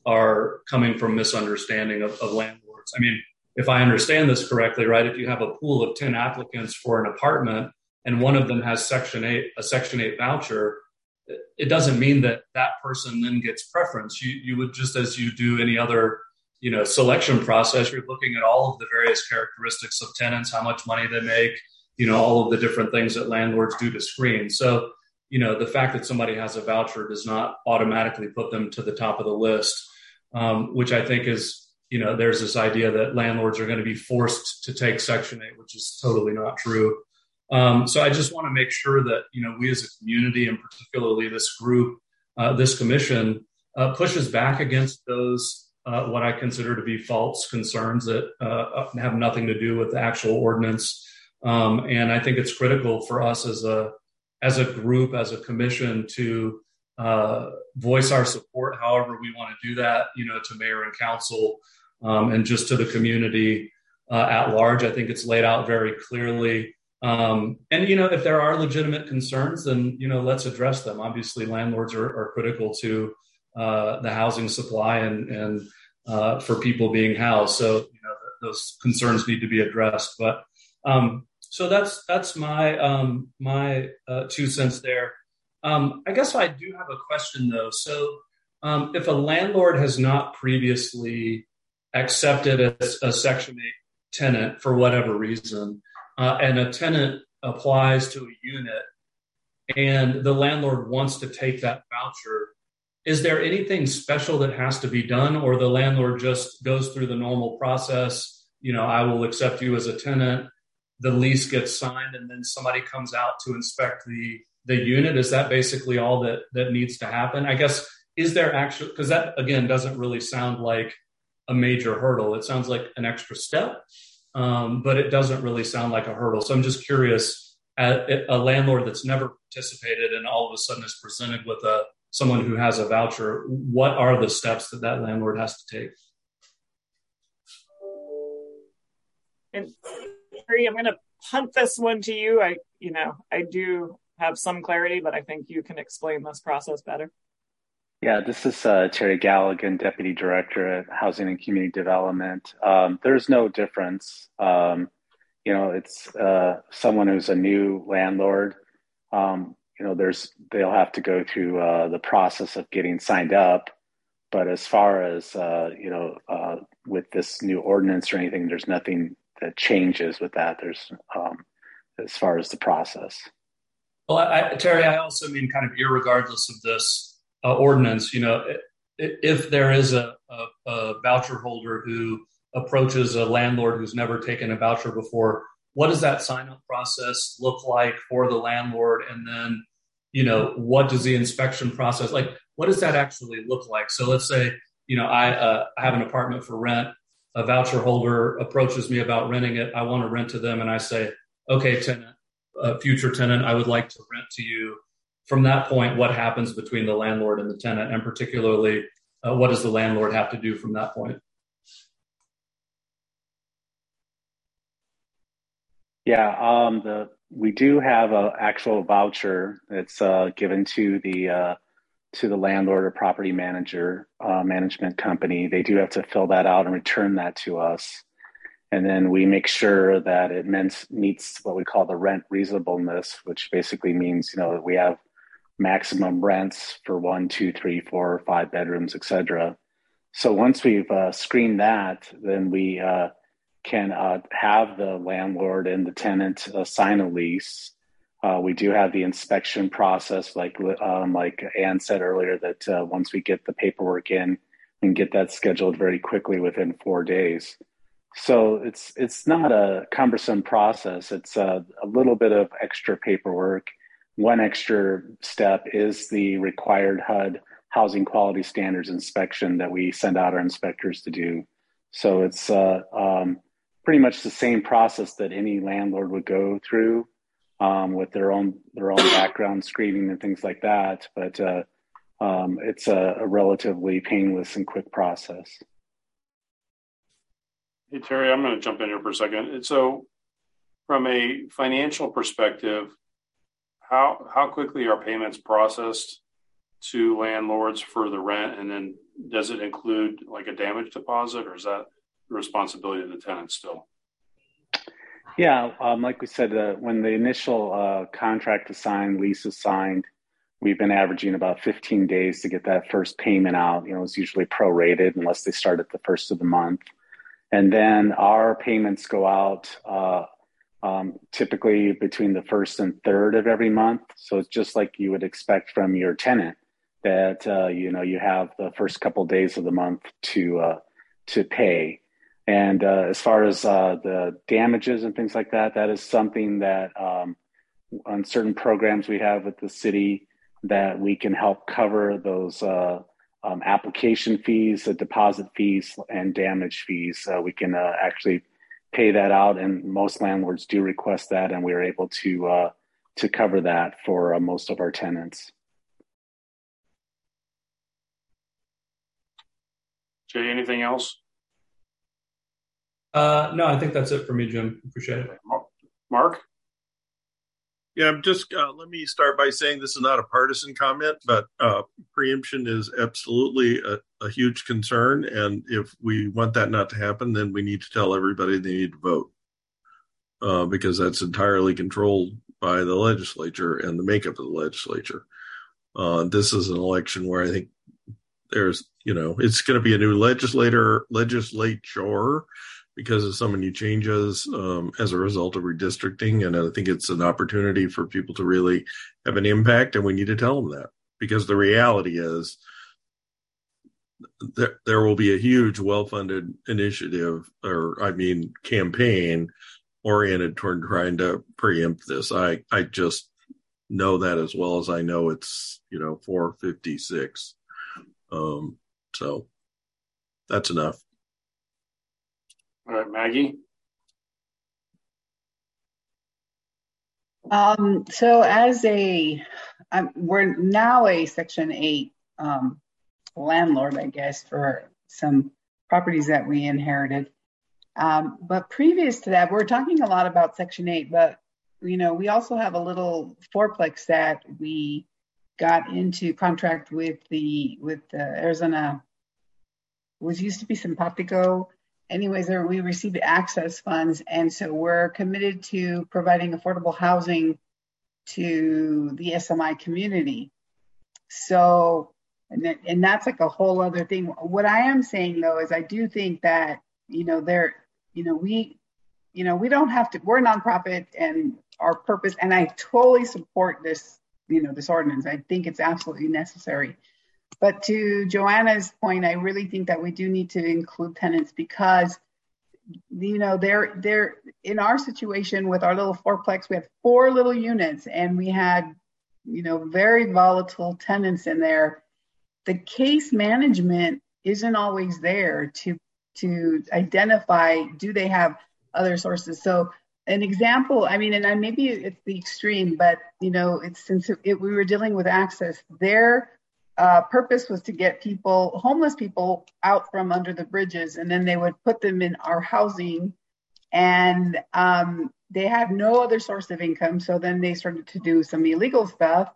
are coming from misunderstanding of, of landlords. I mean, if I understand this correctly, right, if you have a pool of ten applicants for an apartment and one of them has Section eight, a Section eight voucher, it doesn't mean that that person then gets preference. You you would, just as you do any other, you know, selection process, you're looking at all of the various characteristics of tenants, how much money they make, you know, all of the different things that landlords do to screen. So, you know, the fact that somebody has a voucher does not automatically put them to the top of the list, um, which I think is, you know, there's this idea that landlords are going to be forced to take Section eight, which is totally not true. Um, so I just want to make sure that, you know, we as a community, and particularly this group, uh, this commission, uh, pushes back against those, uh, what I consider to be false concerns that uh, have nothing to do with the actual ordinance. Um, and I think it's critical for us as a as a group, as a commission, to uh, voice our support however we want to do that, you know, to mayor and council, um, and just to the community uh, at large. I think it's laid out very clearly. Um, and, you know, if there are legitimate concerns, then, you know, let's address them. Obviously, landlords are, are critical to uh, the housing supply and, and uh, for people being housed. So, you know, those concerns need to be addressed. But um, so that's that's my um, my uh, two cents there. Um, I guess I do have a question, though. So um, if a landlord has not previously accepted a, a Section eight tenant for whatever reason, Uh, and a tenant applies to a unit and the landlord wants to take that voucher, is there anything special that has to be done, or the landlord just goes through the normal process? You know, I will accept you as a tenant, the lease gets signed, and then somebody comes out to inspect the, the unit. Is that basically all that, that needs to happen? I guess, is there actually, because that, again, doesn't really sound like a major hurdle. It sounds like an extra step. Um, but it doesn't really sound like a hurdle. So I'm just curious, at, at a landlord that's never participated and all of a sudden is presented with a someone who has a voucher, what are the steps that that landlord has to take? And Terry, I'm going to punt this one to you. I, you know, I do have some clarity, but I think you can explain this process better. Yeah, this is uh, Terry Galligan, Deputy Director at Housing and Community Development. Um, there's no difference. Um, you know, it's uh, someone who's a new landlord. Um, you know, there's they'll have to go through uh, the process of getting signed up. But as far as uh, you know, uh, with this new ordinance or anything, there's nothing that changes with that. There's um, as far as the process. Well, I, Terry, I also mean kind of irregardless of this uh, ordinance, you know, if there is a, a, a voucher holder who approaches a landlord who's never taken a voucher before, what does that sign-up process look like for the landlord? And then, you know, what does the inspection process, like, what does that actually look like? So let's say, you know, I, uh, I have an apartment for rent, a voucher holder approaches me about renting it. I want to rent to them. And I say, okay, tenant, uh, future tenant, I would like to rent to you. From that point, what happens between the landlord and the tenant? And particularly, uh, what does the landlord have to do from that point? Yeah, um, the we do have an actual voucher that's uh, given to the uh, to the landlord or property manager uh, management company. They do have to fill that out and return that to us, and then we make sure that it means, meets what we call the rent reasonableness, which basically means, you know, we have maximum rents for one, two, three, four, five bedrooms, et cetera. So once we've uh, screened that, then we uh, can uh, have the landlord and the tenant uh, sign a lease. Uh, we do have the inspection process, like um, like Ann said earlier, that uh, once we get the paperwork in, we can get that scheduled very quickly within four days. So it's it's not a cumbersome process. It's a, a little bit of extra paperwork. One extra step is the required H U D housing quality standards inspection that we send out our inspectors to do. So it's uh, um, pretty much the same process that any landlord would go through um, with their own their own background screening and things like that. But uh, um, it's a, a relatively painless and quick process. Hey, Terry, I'm going to jump in here for a second. So from a financial perspective, how how quickly are payments processed to landlords for the rent? And then does it include like a damage deposit, or is that the responsibility of the tenant still? Yeah, um, like we said, uh, when the initial uh, contract is signed, lease is signed, we've been averaging about fifteen days to get that first payment out. You know, it's usually prorated unless they start at the first of the month. And then our payments go out uh, um, typically between the first and third of every month. So it's just like you would expect from your tenant that, uh, you know, you have the first couple days of the month to uh, to pay. And uh, as far as uh, the damages and things like that, that is something that um, on certain programs we have with the city that we can help cover those uh, um, application fees, the deposit fees, and damage fees. Uh, we can uh, actually pay that out, and most landlords do request that, and we're able to uh, to cover that for uh, most of our tenants. Jay, anything else? Uh, no, I think that's it for me, Jim. Appreciate it. Mark? Yeah, I'm just, uh, let me start by saying this is not a partisan comment, but uh, preemption is absolutely a, a huge concern. And if we want that not to happen, then we need to tell everybody they need to vote uh, because that's entirely controlled by the legislature and the makeup of the legislature. Uh, this is an election where I think there's, you know, it's going to be a new legislator, legislature, because of so many changes um, as a result of redistricting. And I think it's an opportunity for people to really have an impact, and we need to tell them that, because the reality is there, there will be a huge well-funded initiative, or I mean campaign, oriented toward trying to preempt this. I, I just know that as well as I know it's, you know, four fifty-six. Um, so that's enough. All right, Maggie. Um, so as a, um, we're now a Section eight um, landlord, I guess, for some properties that we inherited. Um, but previous to that, we're talking a lot about Section eight, but you know, we also have a little fourplex that we got into contract with the with the Arizona, was used to be Simpatico. Anyways, there, we received access funds, and so we're committed to providing affordable housing to the S M I community. So, and, that, and that's like a whole other thing. What I am saying though is I do think that, you know, there, you know, we, you know, we don't have to, we're a nonprofit and our purpose, and I totally support this, you know, this ordinance. I think it's absolutely necessary. But to Joanna's point, I really think that we do need to include tenants because, you know, they're, they're in our situation with our little fourplex, we have four little units and we had, you know, very volatile tenants in there. The case management isn't always there to, to identify, do they have other sources? So an example, I mean, and I, maybe it's the extreme, but, you know, it's since it, we were dealing with access, their uh, purpose was to get people, homeless people out from under the bridges, and then they would put them in our housing, and um, they had no other source of income. So then they started to do some illegal stuff.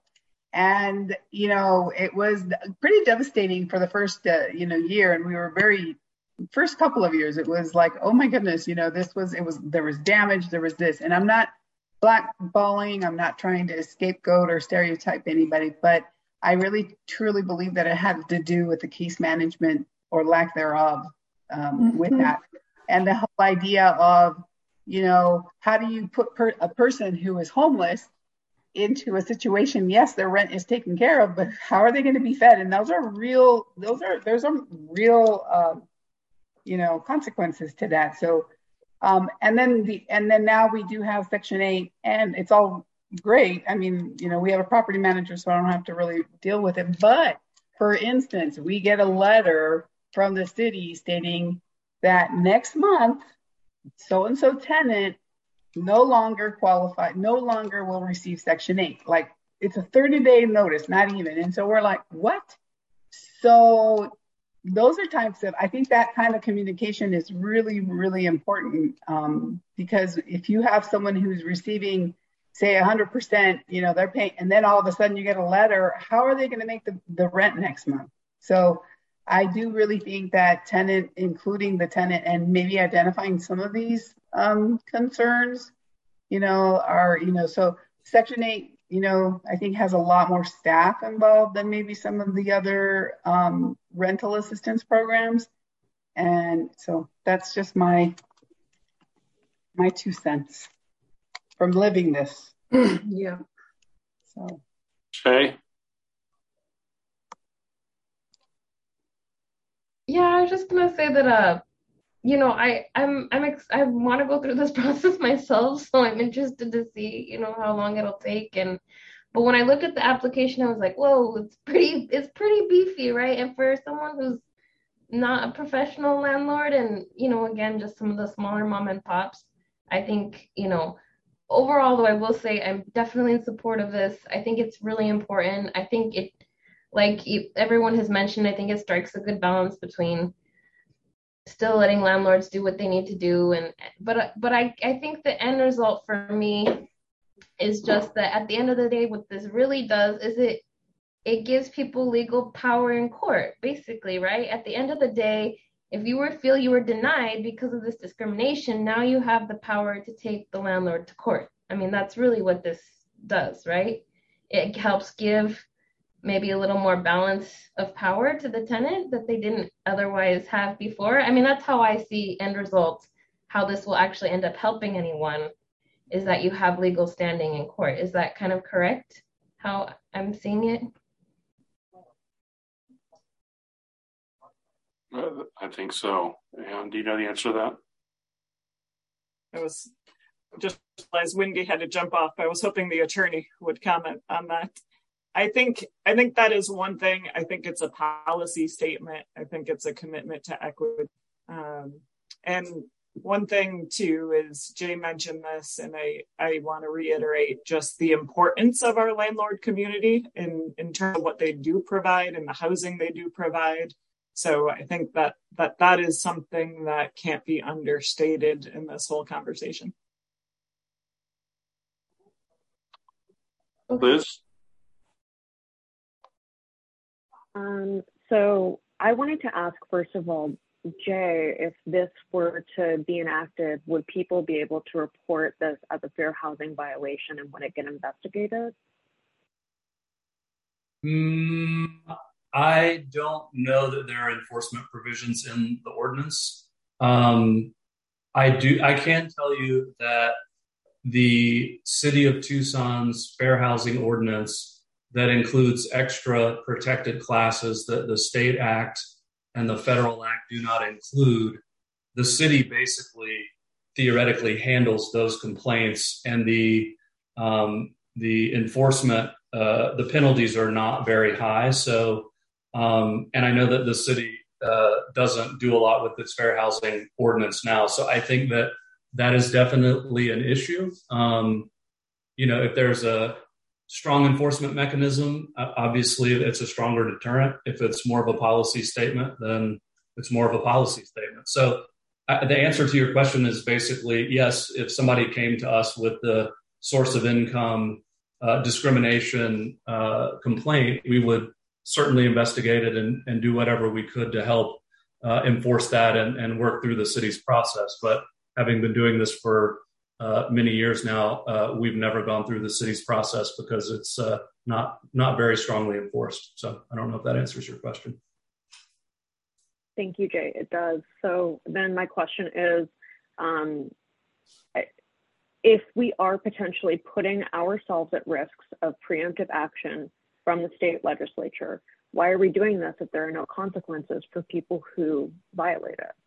And, you know, it was pretty devastating for the first, uh, you know, year. And we were very, first couple of years, it was like, oh my goodness, you know, this was, it was, there was damage, there was this. And I'm not blackballing, I'm not trying to scapegoat or stereotype anybody, but I really truly believe that it had to do with the case management or lack thereof um, mm-hmm. with that. And the whole idea of, you know, how do you put per- a person who is homeless into a situation? Yes, their rent is taken care of, but how are they going to be fed? And those are real, those are, there's some real, um, you know, consequences to that. So, um, and then the, and then now we do have Section eight, and it's all great. I mean, you know, we have a property manager, so I don't have to really deal with it. But for instance, we get a letter from the city stating that next month, so-and-so tenant no longer qualified, no longer will receive Section eight. Like, it's a thirty day notice, not even. And so we're like, what? So those are types of, I think that kind of communication is really, really important, um, because if you have someone who's receiving, say, one hundred percent, you know, they're paying, and then all of a sudden you get a letter, how are they going to make the, the rent next month? So I do really think that tenant, including the tenant, and maybe identifying some of these um, concerns, you know, are, you know, so Section eight, you know, I think has a lot more staff involved than maybe some of the other um, rental assistance programs. And so that's just my, my two cents from living this. Yeah. So. Shay? Yeah, I was just gonna say that, uh, you know, I I'm I'm ex- I want to go through this process myself, so I'm interested to see, you know, how long it'll take. And but when I looked at the application, I was like, whoa, it's pretty it's pretty beefy, right? And for someone who's not a professional landlord, and you know, again, just some of the smaller mom and pops, I think, you know, overall, though, I will say I'm definitely in support of this. I think it's really important. I think it, like everyone has mentioned, I think it strikes a good balance between still letting landlords do what they need to do, and but but I, I think the end result for me is just that at the end of the day, what this really does is it it gives people legal power in court, basically, right? At the end of the day, if you were feel you were denied because of this discrimination, now you have the power to take the landlord to court. I mean, that's really what this does, right? It helps give maybe a little more balance of power to the tenant that they didn't otherwise have before. I mean, that's how I see end results, how this will actually end up helping anyone, is that you have legal standing in court. Is that kind of correct, how I'm seeing it? I think so. And do you know the answer to that? It was just as Wendy had to jump off, I was hoping the attorney would comment on that. I think I think that is one thing. I think it's a policy statement. I think it's a commitment to equity. Um, and one thing too is Jay mentioned this, and I, I want to reiterate just the importance of our landlord community in, in terms of what they do provide and the housing they do provide. So I think that that that is something that can't be understated in this whole conversation. Liz? Um, so I wanted to ask, first of all, Jay, if this were to be enacted, would people be able to report this as a fair housing violation and would it get investigated? Mm, I don't know that there are enforcement provisions in the ordinance. Um, I do. I can tell you that the City of Tucson's fair housing ordinance that includes extra protected classes that the state act and the federal act do not include, the city basically theoretically handles those complaints, and the um, the enforcement, uh, the penalties are not very high. So, um, and I know that the city uh, doesn't do a lot with its fair housing ordinance now. So I think that that is definitely an issue. Um, you know, if there's a strong enforcement mechanism, uh, obviously it's a stronger deterrent. If it's more of a policy statement, then it's more of a policy statement. So uh, the answer to your question is basically yes. If somebody came to us with the source of income uh, discrimination uh, complaint, we would certainly investigate it and, and do whatever we could to help uh, enforce that and, and work through the city's process. But having been doing this for uh, many years now, uh, we've never gone through the city's process because it's uh, not not very strongly enforced. So I don't know if that answers your question. Thank you, Jay. It does. So then my question is, um, if we are potentially putting ourselves at risks of preemptive action from the state legislature, why are we doing this if there are no consequences for people who violate it?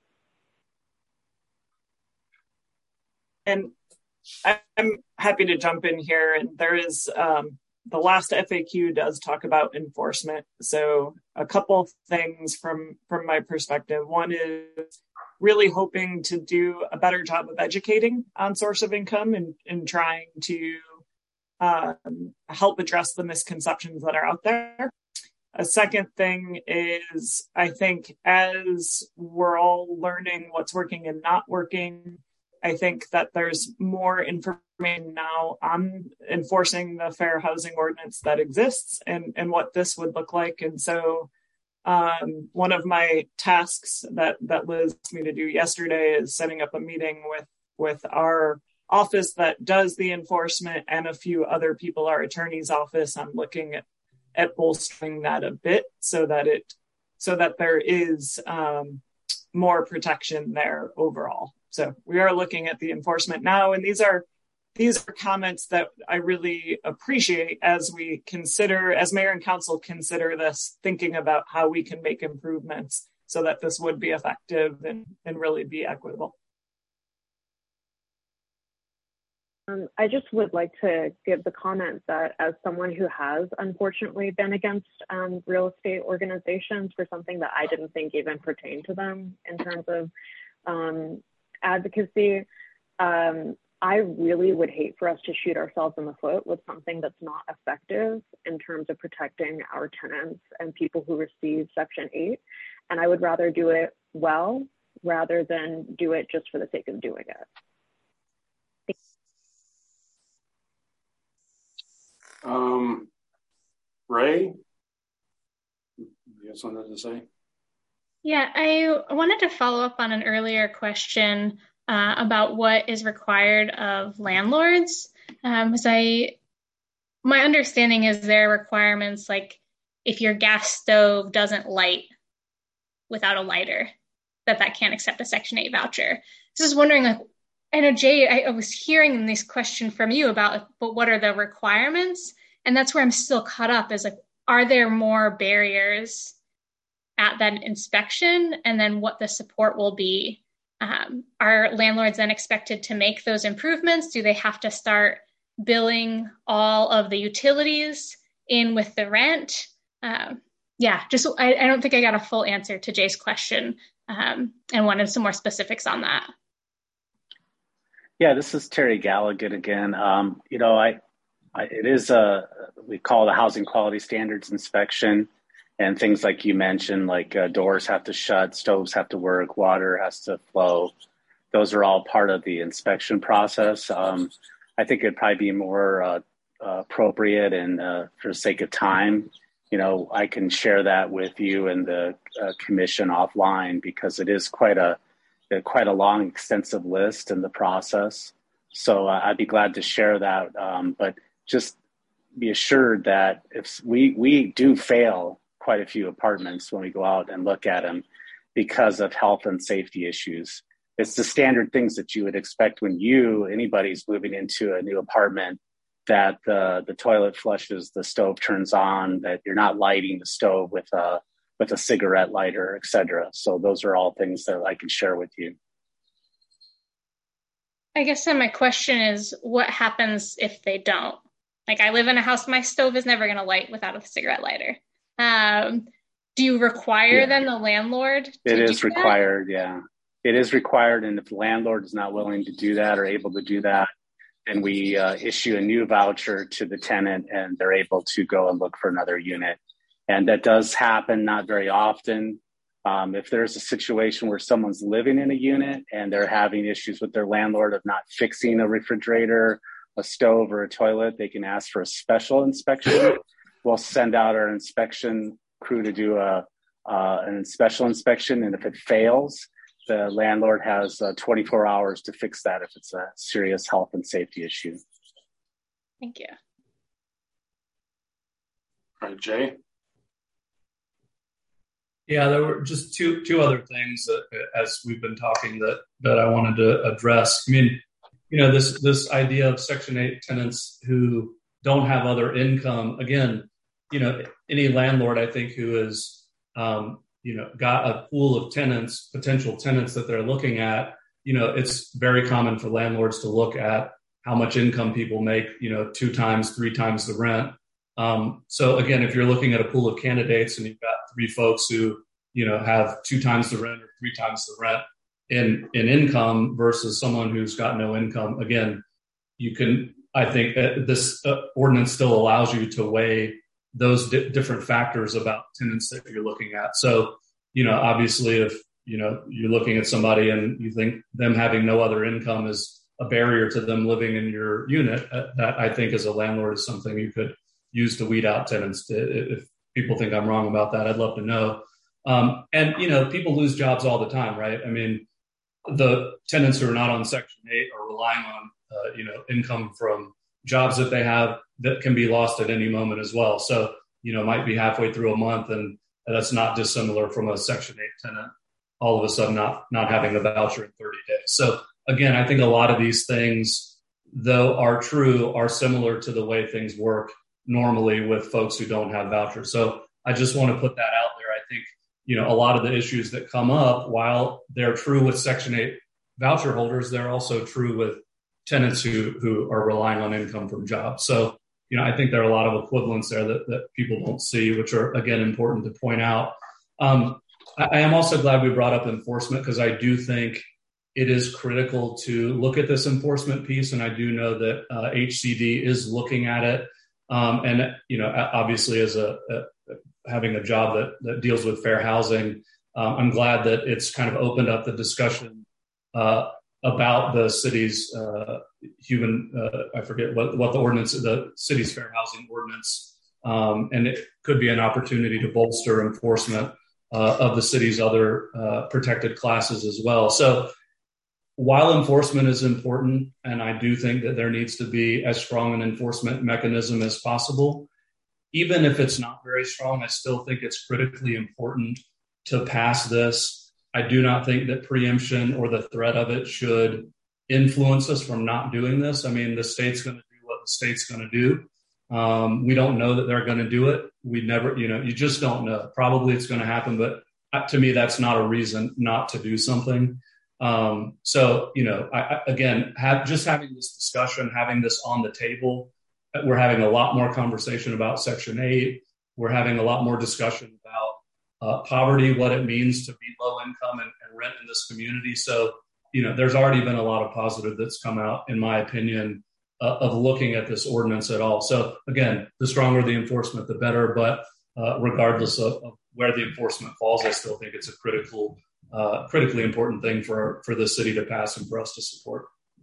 And I'm happy to jump in here. And there is, um, the last F A Q does talk about enforcement. So a couple things from, from my perspective. One is really hoping to do a better job of educating on source of income and, and trying to um, help address the misconceptions that are out there. A second thing is, I think as we're all learning what's working and not working, I think that there's more information now on enforcing the fair housing ordinance that exists and, and what this would look like. And so um, one of my tasks that, that Liz asked me to do yesterday is setting up a meeting with, with our office that does the enforcement and a few other people, our attorney's office, on looking at, at bolstering that a bit so that it, so that there is um, more protection there overall. So we are looking at the enforcement now, and these are these are comments that I really appreciate as we consider, as mayor and council consider this, thinking about how we can make improvements so that this would be effective and, and really be equitable. Um, I just would like to give the comment that as someone who has unfortunately been against um, real estate organizations for something that I didn't think even pertained to them in terms of um, advocacy, um, I really would hate for us to shoot ourselves in the foot with something that's not effective in terms of protecting our tenants and people who receive Section eight. And I would rather do it well rather than do it just for the sake of doing it. Um, Ray, you have something to say? Yeah, I wanted to follow up on an earlier question uh, about what is required of landlords. Um, because I, my understanding is there are requirements like if your gas stove doesn't light without a lighter, that that can't accept a Section eight voucher. So I was wondering, like, I know Jay, I, I was hearing this question from you about, like, but what are the requirements? And that's where I'm still caught up is like, are there more barriers at that inspection, and then what the support will be? Um, are landlords then expected to make those improvements? Do they have to start billing all of the utilities in with the rent? Um, yeah, just I, I don't think I got a full answer to Jay's question, um, and wanted some more specifics on that. Yeah, this is Terry Gallagher again. Um, you know, I, I it is a we call it a housing quality standards inspection. And things like you mentioned, like uh, doors have to shut, stoves have to work, water has to flow. Those are all part of the inspection process. Um, I think it'd probably be more uh, uh, appropriate and uh, for the sake of time, you know, I can share that with you and the uh, commission offline, because it is quite a quite a long, extensive list in the process. So uh, I'd be glad to share that. Um, but just be assured that if we we do fail quite a few apartments when we go out and look at them because of health and safety issues. It's the standard things that you would expect when you, anybody's moving into a new apartment, that the, the toilet flushes, the stove turns on, that you're not lighting the stove with a, with a cigarette lighter, et cetera. So those are all things that I can share with you. I guess then my question is, what happens if they don't? Like, I live in a house, my stove is never going to light without a cigarette lighter. Um, do you require yeah. then the landlord to It is do required, that? yeah. It is required. And if the landlord is not willing to do that or able to do that, then we uh, issue a new voucher to the tenant and they're able to go and look for another unit. And that does happen, not very often. Um, if there's a situation where someone's living in a unit and they're having issues with their landlord of not fixing a refrigerator, a stove, or a toilet, they can ask for a special inspection. We'll send out our inspection crew to do a uh, an special inspection. And if it fails, the landlord has uh, twenty-four hours to fix that if it's a serious health and safety issue. Thank you. All right, Jay. Yeah, there were just two two other things that, as we've been talking, that that I wanted to address. I mean, you know, this this idea of Section eight tenants who don't have other income. Again, you know, any landlord, I think, who is, um, you know, got a pool of tenants, potential tenants that they're looking at, you know, it's very common for landlords to look at how much income people make, you know, two times, three times the rent. Um, so again, if you're looking at a pool of candidates and you've got three folks who, you know, have two times the rent or three times the rent in, in income versus someone who's got no income, again, you can, I think that this uh, ordinance still allows you to weigh those di- different factors about tenants that you're looking at. So, you know, obviously if, you know, you're looking at somebody and you think them having no other income is a barrier to them living in your unit, uh, that I think as a landlord is something you could use to weed out tenants. To, if people think I'm wrong about that, I'd love to know. Um, and, you know, people lose jobs all the time, right? I mean, the tenants who are not on Section eight are relying on, uh, you know, income from jobs that they have that can be lost at any moment as well. So, you know, might be halfway through a month, and that's not dissimilar from a Section eight tenant all of a sudden not, not having a voucher in thirty days. So again, I think a lot of these things, though are true, are similar to the way things work normally with folks who don't have vouchers. So I just want to put that out there. I think, you know, a lot of the issues that come up, while they're true with Section eight voucher holders, they're also true with tenants who, who are relying on income from jobs. So, you know, I think there are a lot of equivalents there that, that people don't see, which are, again, important to point out. Um, I, I am also glad we brought up enforcement, because I do think it is critical to look at this enforcement piece. And I do know that uh, H C D is looking at it. Um, and, you know, obviously as a, a having a job that, that deals with fair housing, um, I'm glad that it's kind of opened up the discussion uh, about the city's uh, human, uh, I forget what, what the ordinance, the city's fair housing ordinance. Um, and it could be an opportunity to bolster enforcement uh, of the city's other uh, protected classes as well. So while enforcement is important, and I do think that there needs to be as strong an enforcement mechanism as possible, even if it's not very strong, I still think it's critically important to pass this. I do not think that preemption or the threat of it should influence us from not doing this. I mean, the state's going to do what the state's going to do. Um, we don't know that they're going to do it. We never, you know, you just don't know. Probably it's going to happen, but to me, that's not a reason not to do something. Um, so, you know, I, I, again, have, just having this discussion, having this on the table, we're having a lot more conversation about Section eight. We're having a lot more discussion about uh, poverty, what it means to be low income and, and rent in this community. So, you know, there's already been a lot of positive that's come out, in my opinion, uh, of looking at this ordinance at all. So again, the stronger the enforcement, the better. But uh, regardless of, of where the enforcement falls, I still think it's a critical, uh, critically important thing for, for the city to pass and for us to support.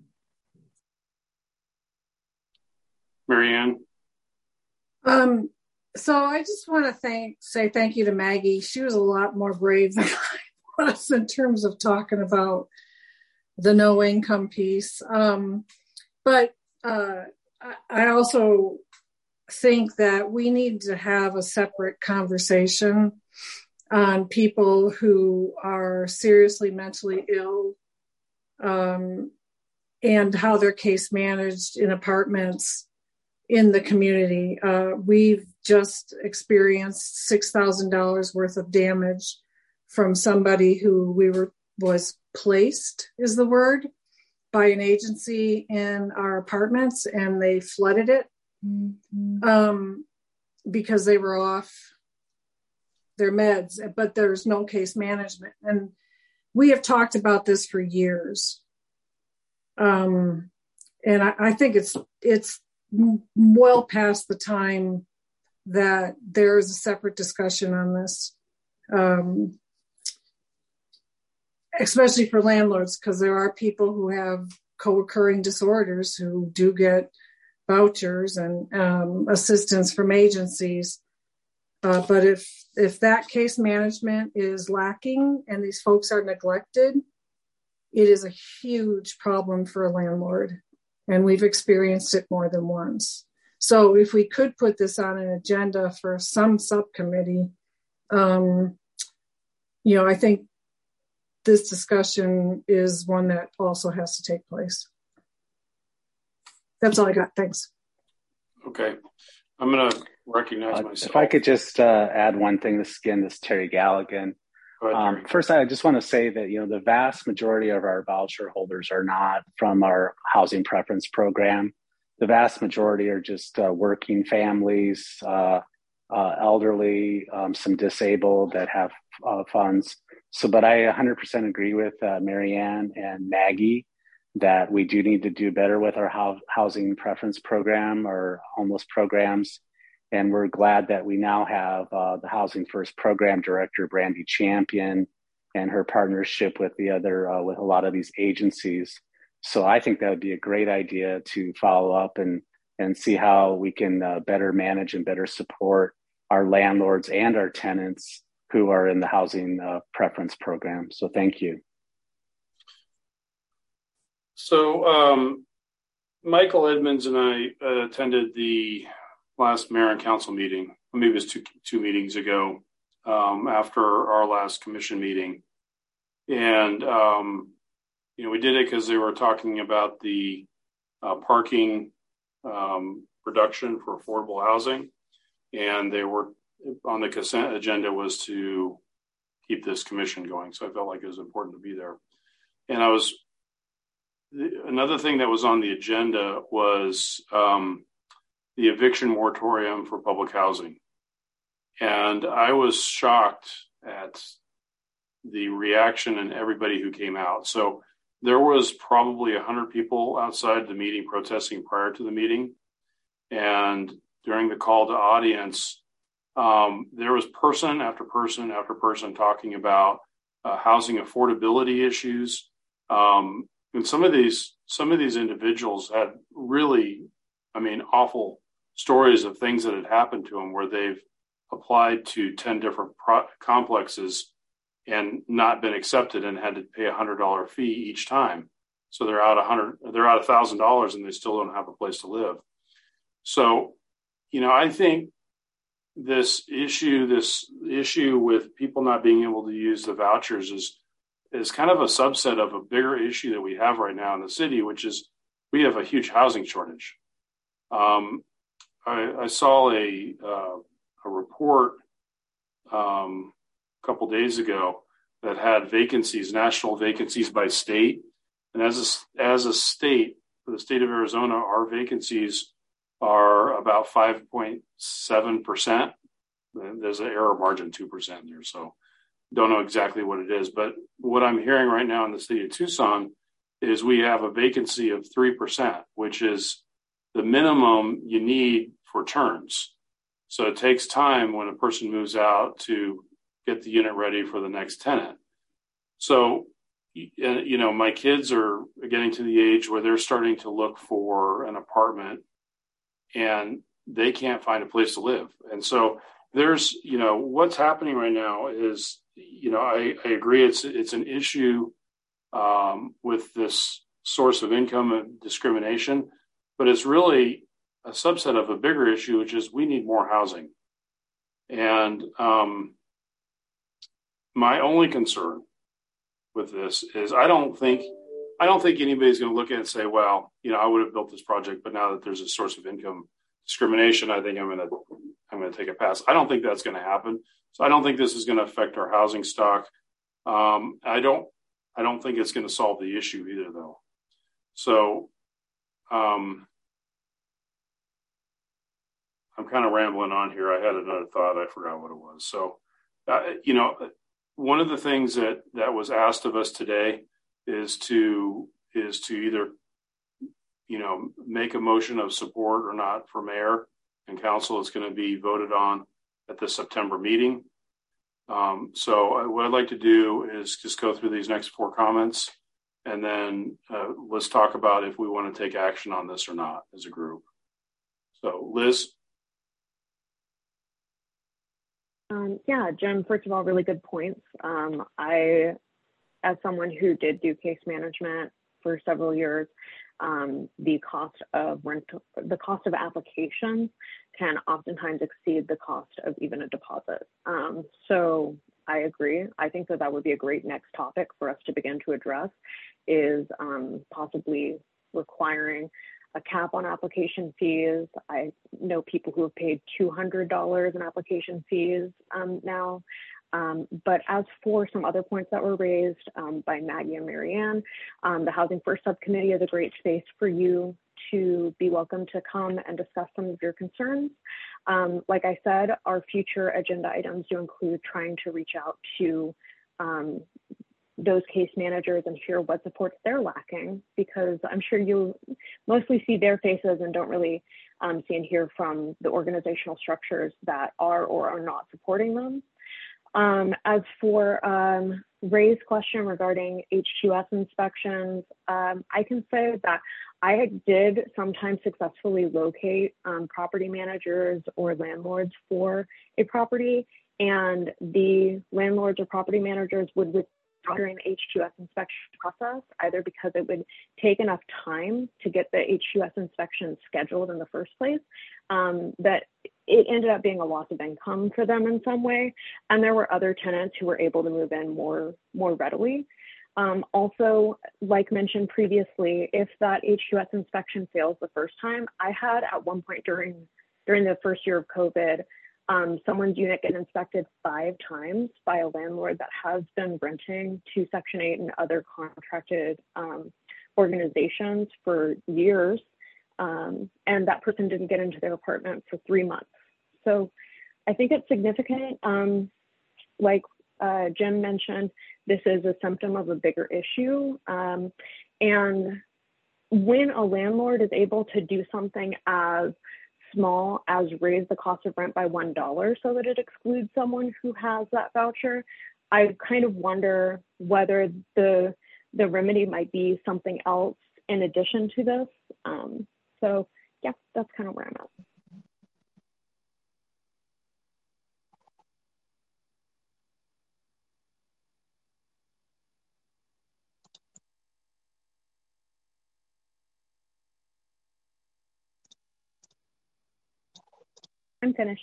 Marianne? Um, so I just want to thank, say thank you to Maggie. She was a lot more brave than I was in terms of talking about the no income piece. Um, but uh, I also think that we need to have a separate conversation on people who are seriously mentally ill, um, and how their case managed in apartments in the community. Uh, we've just experienced six thousand dollars worth of damage from somebody who we were was placed, is the word, by an agency in our apartments, and they flooded it. Mm-hmm. um, because they were off their meds, but there's no case management. And we have talked about this for years. Um, and I, I think it's it's well past the time that there's a separate discussion on this, um, especially for landlords, because there are people who have co-occurring disorders who do get vouchers and um, assistance from agencies. Uh, but if if that case management is lacking and these folks are neglected, it is a huge problem for a landlord. And we've experienced it more than once. So if we could put this on an agenda for some subcommittee, um, you know, I think this discussion is one that also has to take place. That's all I got. Thanks. Okay. I'm going to recognize uh, myself. If I could just uh, add one thing, this again, this is Terry Galligan. Go ahead, um, Terry. First, I just want to say that, you know, the vast majority of our voucher holders are not from our housing preference program. The vast majority are just uh, working families, uh, uh, elderly, um, some disabled that have uh, funds. So, but I one hundred percent agree with uh, Marianne and Maggie that we do need to do better with our ho- housing preference program or homeless programs. And we're glad that we now have uh, the Housing First Program Director, Brandy Champion, and her partnership with the other, uh, with a lot of these agencies. So I think that would be a great idea to follow up and, and see how we can uh, better manage and better support our landlords and our tenants who are in the housing uh, preference program. So thank you. So um, Michael Edmonds and I uh, attended the last mayor and council meeting. Maybe it was two two meetings ago, um, after our last commission meeting. And, um, you know, we did it because they were talking about the uh, parking um, reduction for affordable housing. And they were on the consent agenda was to keep this commission going. So I felt like it was important to be there. And I was, another thing that was on the agenda was um, the eviction moratorium for public housing. And I was shocked at the reaction and everybody who came out. So there was probably a hundred people outside the meeting protesting prior to the meeting. And during the call to audience, um, there was person after person after person talking about uh, housing affordability issues. Um, and some of these, some of these individuals had really, I mean, awful stories of things that had happened to them where they've applied to ten different pro- complexes and not been accepted and had to pay a hundred dollar fee each time. So they're out a hundred, they're out a thousand dollars and they still don't have a place to live. So, you know, I think this issue, this issue with people not being able to use the vouchers is, is kind of a subset of a bigger issue that we have right now in the city, which is we have a huge housing shortage. Um, I, I saw a, uh, a report um, a couple days ago that had vacancies, national vacancies by state. And as a, as a state, for the state of Arizona, our vacancies are about five point seven percent. There's an error margin, two percent there. So don't know exactly what it is. But what I'm hearing right now in the city of Tucson is we have a vacancy of three percent, which is the minimum you need for turns. So it takes time when a person moves out to get the unit ready for the next tenant. So, you know, my kids are getting to the age where they're starting to look for an apartment and they can't find a place to live. And so there's, you know, what's happening right now is, you know, I, I agree it's it's an issue um, with this source of income and discrimination, but it's really a subset of a bigger issue, which is we need more housing. And um, my only concern with this is I don't think I don't think anybody's going to look at it and say, well, you know, I would have built this project, but now that there's a source of income discrimination, I think I'm going to I'm going to take a pass. I don't think that's going to happen. So I don't think this is going to affect our housing stock. Um, I don't I don't think it's going to solve the issue either, though. So um, I'm kind of rambling on here. I had another thought. I forgot what it was. So, uh, you know, one of the things that, that was asked of us today is to is to either, you know, make a motion of support or not for mayor and council. It's going to be voted on at the September meeting. Um, so what I'd like to do is just go through these next four comments, and then uh, let's talk about if we want to take action on this or not as a group. So, Liz. Um, yeah, Jim, first of all, really good points. Um, I, as someone who did do case management for several years, um, the cost of rental, the cost of applications can oftentimes exceed the cost of even a deposit. Um, so I agree. I think that that would be a great next topic for us to begin to address is um, possibly requiring a cap on application fees. I know people who have paid two hundred dollars in application fees um, now. Um, but as for some other points that were raised um, by Maggie and Marianne, um, the Housing First Subcommittee is a great space for you to be welcome to come and discuss some of your concerns. Um, like I said, our future agenda items do include trying to reach out to um, those case managers and hear what supports they're lacking, because I'm sure you mostly see their faces and don't really um, see and hear from the organizational structures that are or are not supporting them. Um, as for um, Ray's question regarding H Q S inspections, um, I can say that I did sometimes successfully locate um, property managers or landlords for a property, and the landlords or property managers would withdraw during the H Q S inspection process, either because it would take enough time to get the H Q S inspection scheduled in the first place, um, that it ended up being a loss of income for them in some way. And there were other tenants who were able to move in more, more readily. Um, also, like mentioned previously, if that H Q S inspection fails the first time, I had at one point during, during the first year of COVID, Um, someone's unit get inspected five times by a landlord that has been renting to Section eight and other contracted um, organizations for years. Um, and that person didn't get into their apartment for three months. So I think it's significant. Um, like uh, Jim mentioned, this is a symptom of a bigger issue. Um, and when a landlord is able to do something as small as raise the cost of rent by one dollar so that it excludes someone who has that voucher, I kind of wonder whether the the remedy might be something else in addition to this. Um, so yeah, that's kind of where I'm at. I'm finished.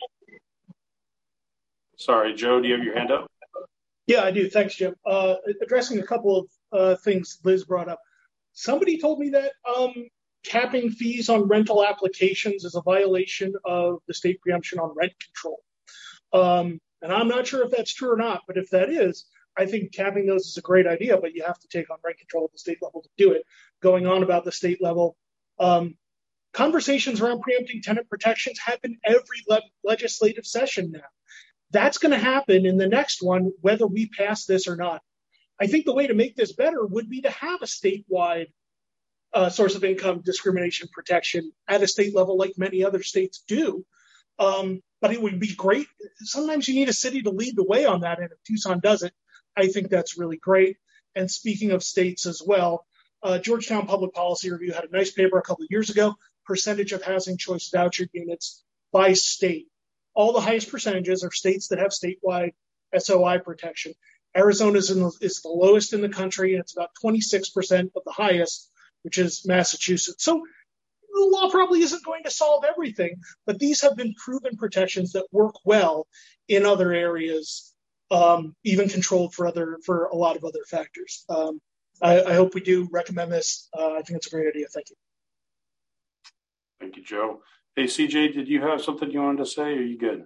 Sorry, Joe, do you have your hand up? Yeah, I do. Thanks, Jim. Uh, addressing a couple of uh, things Liz brought up. Somebody told me that um, capping fees on rental applications is a violation of the state preemption on rent control. Um, and I'm not sure if that's true or not, but if that is, I think capping those is a great idea, but you have to take on rent control at the state level to do it. Going on about the state level, um, conversations around preempting tenant protections happen every le- legislative session now. That's going to happen in the next one, whether we pass this or not. I think the way to make this better would be to have a statewide uh, source of income discrimination protection at a state level like many other states do. Um, but it would be great. Sometimes you need a city to lead the way on that. And if Tucson does it, I think that's really great. And speaking of states as well, uh, Georgetown Public Policy Review had a nice paper a couple of years ago, percentage of housing choice voucher units by state. All the highest percentages are states that have statewide S O I protection. Arizona is, in the, is the lowest in the country, and it's about twenty-six percent of the highest, which is Massachusetts. So the law probably isn't going to solve everything, but these have been proven protections that work well in other areas, um, even controlled for other for a lot of other factors. Um, I, I hope we do recommend this. Uh, I think it's a great idea. Thank you. Thank you, Joe. Hey, C J, did you have something you wanted to say, or are you good?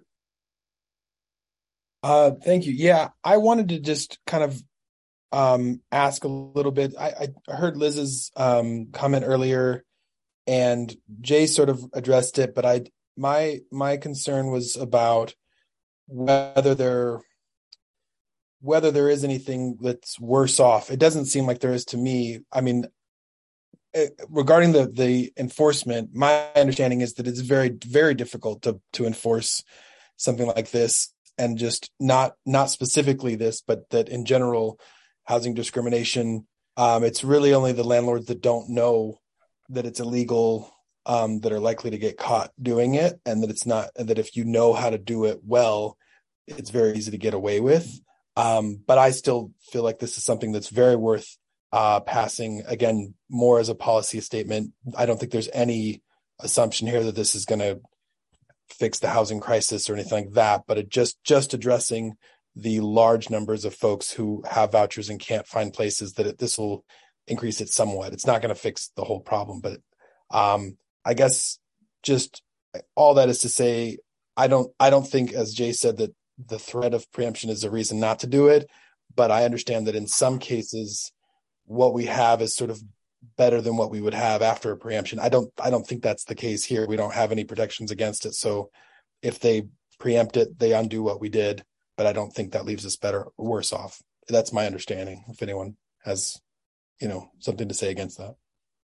Uh, thank you. Yeah, I wanted to just kind of um, ask a little bit. I, I heard Liz's um, comment earlier, and Jay sort of addressed it, but I my my concern was about whether there whether there is anything that's worse off. It doesn't seem like there is to me. I mean, regarding the the enforcement, my understanding is that it's very very difficult to to enforce something like this. And just not not specifically this, but that in general, housing discrimination, um, it's really only the landlords that don't know that it's illegal um, that are likely to get caught doing it, and that it's not, and that if you know how to do it well, it's very easy to get away with. Um, but I still feel like this is something that's very worth uh, passing, again, more as a policy statement. I don't think there's any assumption here that this is going to fix the housing crisis or anything like that, but it just just addressing the large numbers of folks who have vouchers and can't find places, that it, this will increase it somewhat. It's not going to fix the whole problem, but um, I guess just all that is to say, I don't I don't think, as Jay said, that the threat of preemption is a reason not to do it, but I understand that in some cases, what we have is sort of better than what we would have after a preemption. I don't I don't think that's the case here. We don't have any protections against it. So if they preempt it, they undo what we did, but I don't think that leaves us better or worse off. That's my understanding. If anyone has, you know, something to say against that.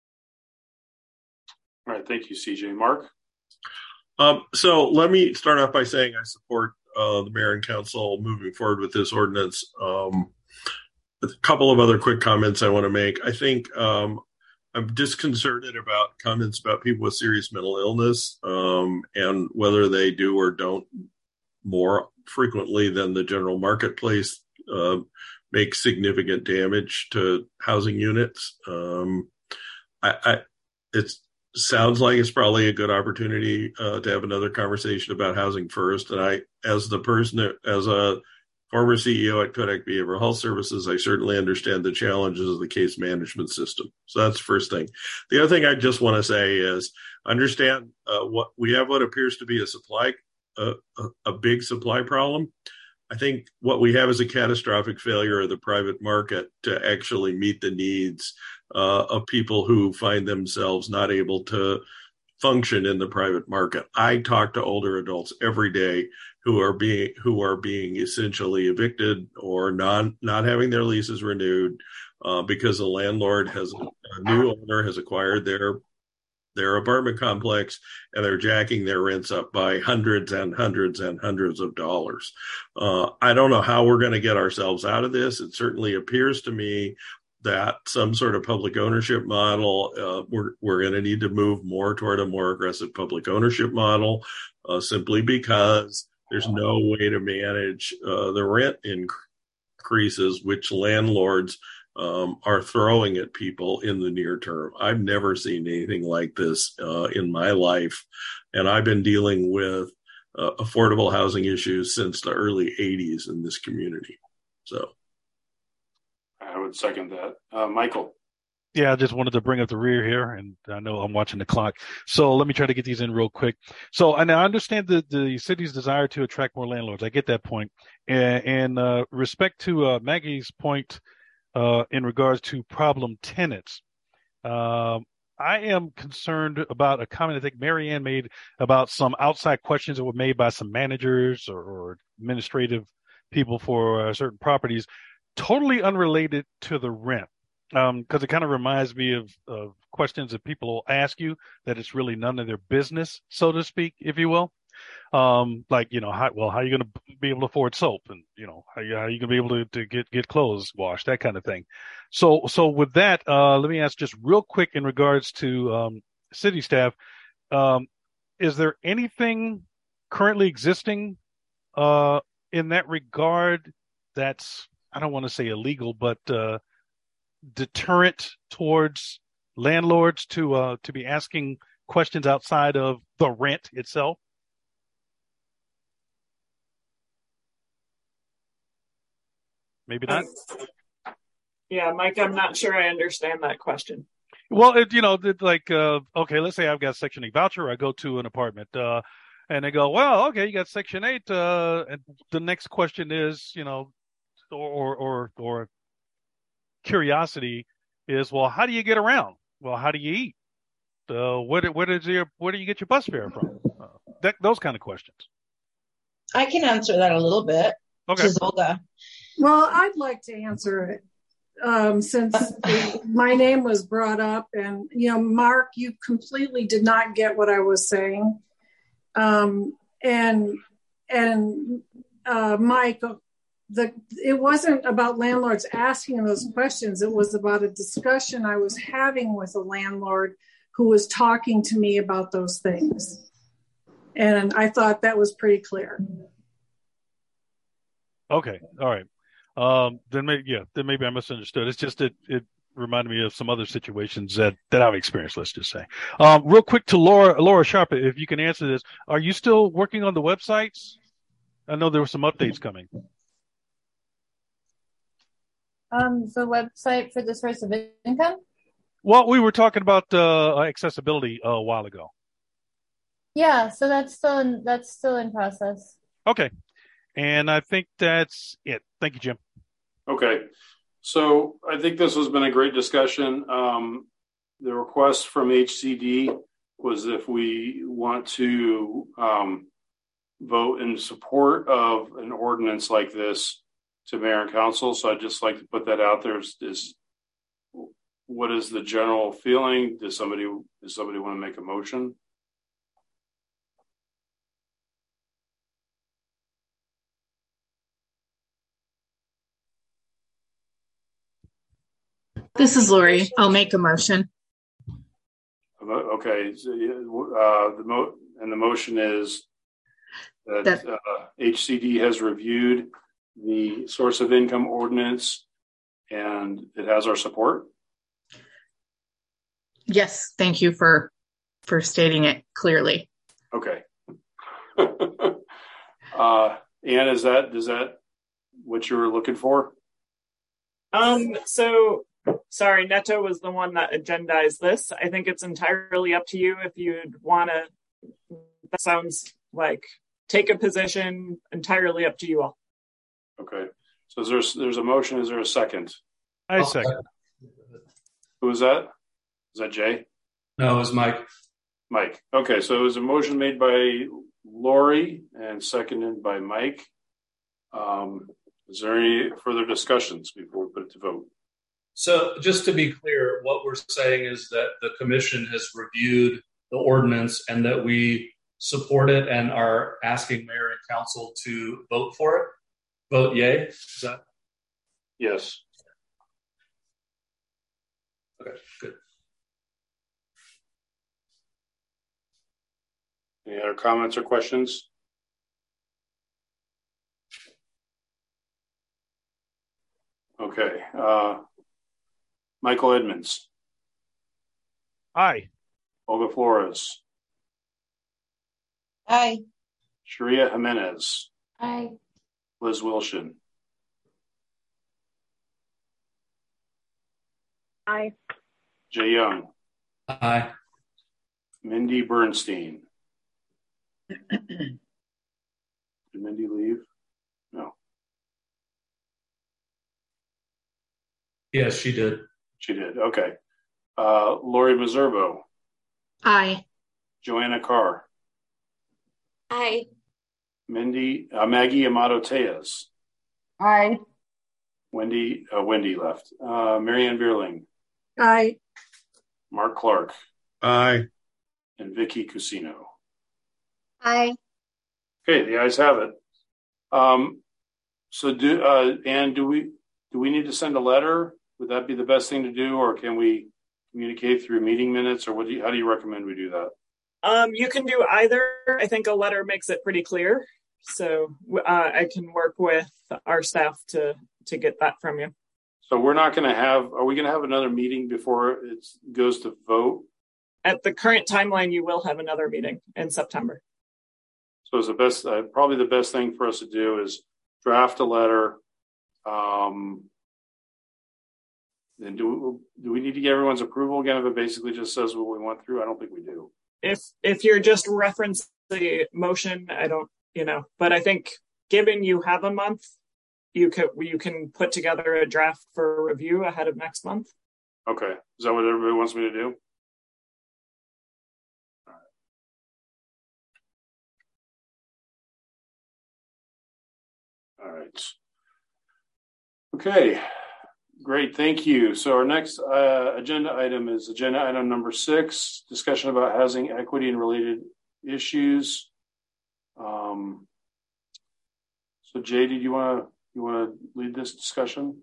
All right, thank you, C J. Mark? Um, so let me start off by saying I support uh, the mayor and council moving forward with this ordinance. Um, a couple of other quick comments I want to make. I think um, I'm disconcerted about comments about people with serious mental illness um, and whether they do or don't more frequently than the general marketplace uh, make significant damage to housing units. Um, I, I, it sounds like it's probably a good opportunity uh, to have another conversation about housing first. And I, as the person, that, as a former C E O at Kodak Behavioral Health Services, I certainly understand the challenges of the case management system. So that's the first thing. The other thing I just want to say is understand uh, what we have what appears to be a supply, uh, a, a big supply problem. I think what we have is a catastrophic failure of the private market to actually meet the needs uh, of people who find themselves not able to function in the private market. I talk to older adults every day who are being who are being essentially evicted or non not having their leases renewed uh, because the landlord has a new owner has acquired their their apartment complex and they're jacking their rents up by hundreds and hundreds and hundreds of dollars. Uh, I don't know how we're going to get ourselves out of this. It certainly appears to me that some sort of public ownership model, uh, we're we're going to need to move more toward a more aggressive public ownership model, uh, simply because there's no way to manage uh, the rent increases which landlords um, are throwing at people in the near term. I've never seen anything like this uh, in my life, and I've been dealing with uh, affordable housing issues since the early eighties in this community. So. I would second that. Uh, Michael. Yeah, I just wanted to bring up the rear here, and I know I'm watching the clock. So let me try to get these in real quick. So, and I understand the, the city's desire to attract more landlords. I get that point. And, and uh, respect to uh, Maggie's point uh, in regards to problem tenants, uh, I am concerned about a comment I think Mary Ann made about some outside questions that were made by some managers or, or administrative people for uh, certain properties, totally unrelated to the rent. Um, because it kind of reminds me of, of questions that people will ask you that it's really none of their business, so to speak, if you will. Um, like, you know, how, well, how are you going to be able to afford soap, and, you know, how, you, how are you going to be able to, to get, get clothes washed, that kind of thing. So, so with that, uh, let me ask just real quick in regards to, um, city staff. Um, is there anything currently existing, uh, in that regard that's, I don't want to say illegal, but, uh, deterrent towards landlords to uh to be asking questions outside of the rent itself? Maybe not. Yeah, Mike, I'm not sure I understand that question. Well, it, you know, it, like, uh, okay, let's say I've got Section eight voucher. I go to an apartment, uh, and they go, well, okay, you got Section eight. Uh, and the next question is, you know, or, or, or curiosity is, well, how do you get around? Well, how do you eat? Uh, where, where does your, where do you get your bus fare from? Uh, that, those kind of questions. I can answer that a little bit. Okay. This is Olga. Well, I'd like to answer it um, since my name was brought up, and, you know, Mark, you completely did not get what I was saying. Um, and, and uh, Mike, The, it wasn't about landlords asking those questions. It was about a discussion I was having with a landlord who was talking to me about those things. And I thought that was pretty clear. Okay. All right. Um, then maybe, yeah, then maybe I misunderstood. It's just that it reminded me of some other situations that, that I've experienced, let's just say. Um, real quick to Laura, Laura Sharp, if you can answer this. Are you still working on the websites? I know there were some updates coming. Um, the website for the source of income? Well, we were talking about uh, accessibility a while ago. Yeah, so that's still in, that's still in process. Okay. And I think that's it. Thank you, Jim. Okay. So I think this has been a great discussion. Um, the request from H C D was if we want to um, vote in support of an ordinance like this to mayor and council. So I'd just like to put that out there. Is, is what is the general feeling? Does somebody does somebody want to make a motion? This is Lori. I'll make a motion. Okay. So, uh, the mo and the motion is that, that uh, H C D has reviewed the source of income ordinance and it has our support. Yes. Thank you for, for stating it clearly. Okay. uh, Anne, is that, is that what you were looking for? Um, so sorry, Neto was the one that agendized this. I think it's entirely up to you if you'd want to, that sounds like take a position, entirely up to you all. Okay. So there's there's a motion. Is there a second? I second. Who was that? Is that Jay? No, it was Mike. Mike. Okay. So it was a motion made by Lori and seconded by Mike. Um, is there any further discussions before we put it to vote? So just to be clear, what we're saying is that the commission has reviewed the ordinance and that we support it and are asking mayor and council to vote for it. Vote yay. Is that? Yes. Okay, good. Any other comments or questions? Okay. Uh, Michael Edmonds. Aye. Olga Flores. Aye. Sharia Jimenez. Aye. Liz Wilson. Aye. Jay Young. Aye. Mindy Bernstein. Did Mindy leave? No. Yes, she did. She did. Okay. Uh, Lori Meserbo. Aye. Joanna Carr. Aye. Mindy, uh, Maggie Amato Tejas. Aye. Wendy, uh, Wendy left. Uh, Marianne Bierling. Aye. Mark Clark. Aye. And Vicky Cusino. Aye. Okay, the ayes have it. Um, so do, uh, and do we, do we need to send a letter? Would that be the best thing to do, or can we communicate through meeting minutes, or what do you, how do you recommend we do that? Um, you can do either. I think a letter makes it pretty clear. So uh, I can work with our staff to, to get that from you. So we're not going to have, are we going to have another meeting before it goes to vote? At the current timeline, you will have another meeting in September. So it's the best, uh, probably the best thing for us to do is draft a letter. Um, then do, do we need to get everyone's approval again if it basically just says what we went through? I don't think we do. If, if you're just referencing the motion, I don't, you know, but I think given you have a month, you could, you can put together a draft for review ahead of next month. Okay. Is that what everybody wants me to do? All right. Okay, great, thank you. So our next uh, agenda item is agenda item number six, discussion about housing equity and related issues. Um, so Jay, did you want to you want to lead this discussion?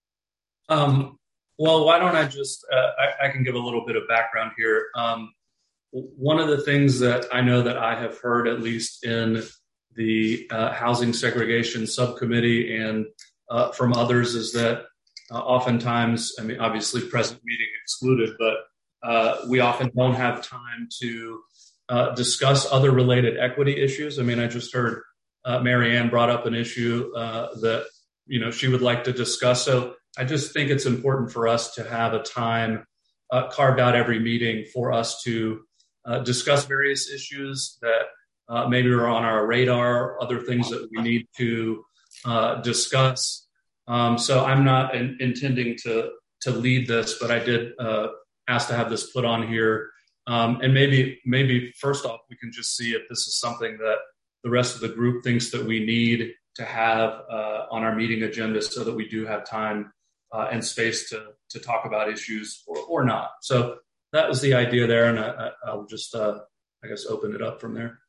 Um, well, why don't I just, uh, I, I can give a little bit of background here. Um, one of the things that I know that I have heard, at least in the uh, housing segregation subcommittee and uh, from others, is that uh, oftentimes, I mean, obviously present meeting excluded, but uh, we often don't have time to uh, discuss other related equity issues. I mean, I just heard uh, Mary Ann brought up an issue uh, that, you know, she would like to discuss. So I just think it's important for us to have a time uh, carved out every meeting for us to uh, discuss various issues that Uh, maybe are on our radar, other things that we need to uh, discuss. Um, so I'm not in, intending to to lead this, but I did uh, ask to have this put on here. Um, and maybe maybe first off, we can just see if this is something that the rest of the group thinks that we need to have uh, on our meeting agenda so that we do have time uh, and space to to talk about issues or, or not. So that was the idea there, and I, I'll just, uh, I guess, open it up from there.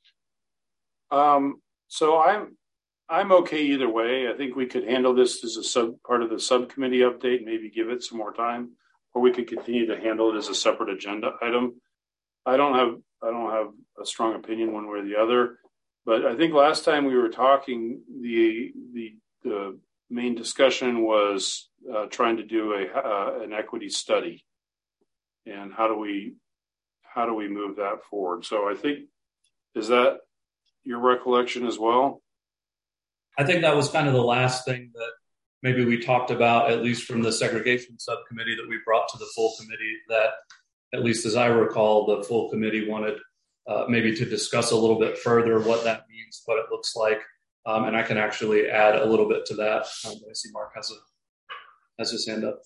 Um, so I'm, I'm okay either way. I think we could handle this as a sub part of the subcommittee update, maybe give it some more time, or we could continue to handle it as a separate agenda item. I don't have, I don't have a strong opinion one way or the other, but I think last time we were talking, the, the, the main discussion was uh, trying to do a, uh, an equity study, and how do we, how do we move that forward? So I think, is that your recollection as well? I think that was kind of the last thing that maybe we talked about, at least from the segregation subcommittee, that we brought to the full committee, that at least as I recall, the full committee wanted uh, maybe to discuss a little bit further what that means, what it looks like. Um, and I can actually add a little bit to that. Um, I see Mark has, a, has his hand up.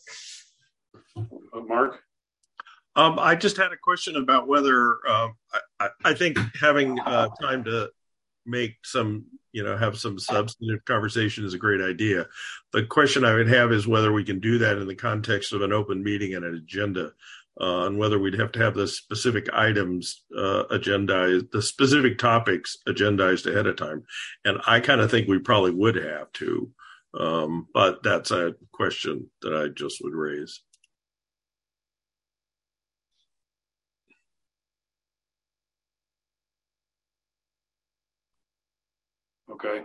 Uh, Mark? Um, I just had a question about whether uh, I, I think having uh, time to make some, you know, have some substantive conversation is a great idea. The question I would have is whether we can do that in the context of an open meeting and an agenda, uh, and whether we'd have to have the specific items uh, agendized, the specific topics agendized ahead of time. And I kind of think we probably would have to, um, but that's a question that I just would raise. Okay.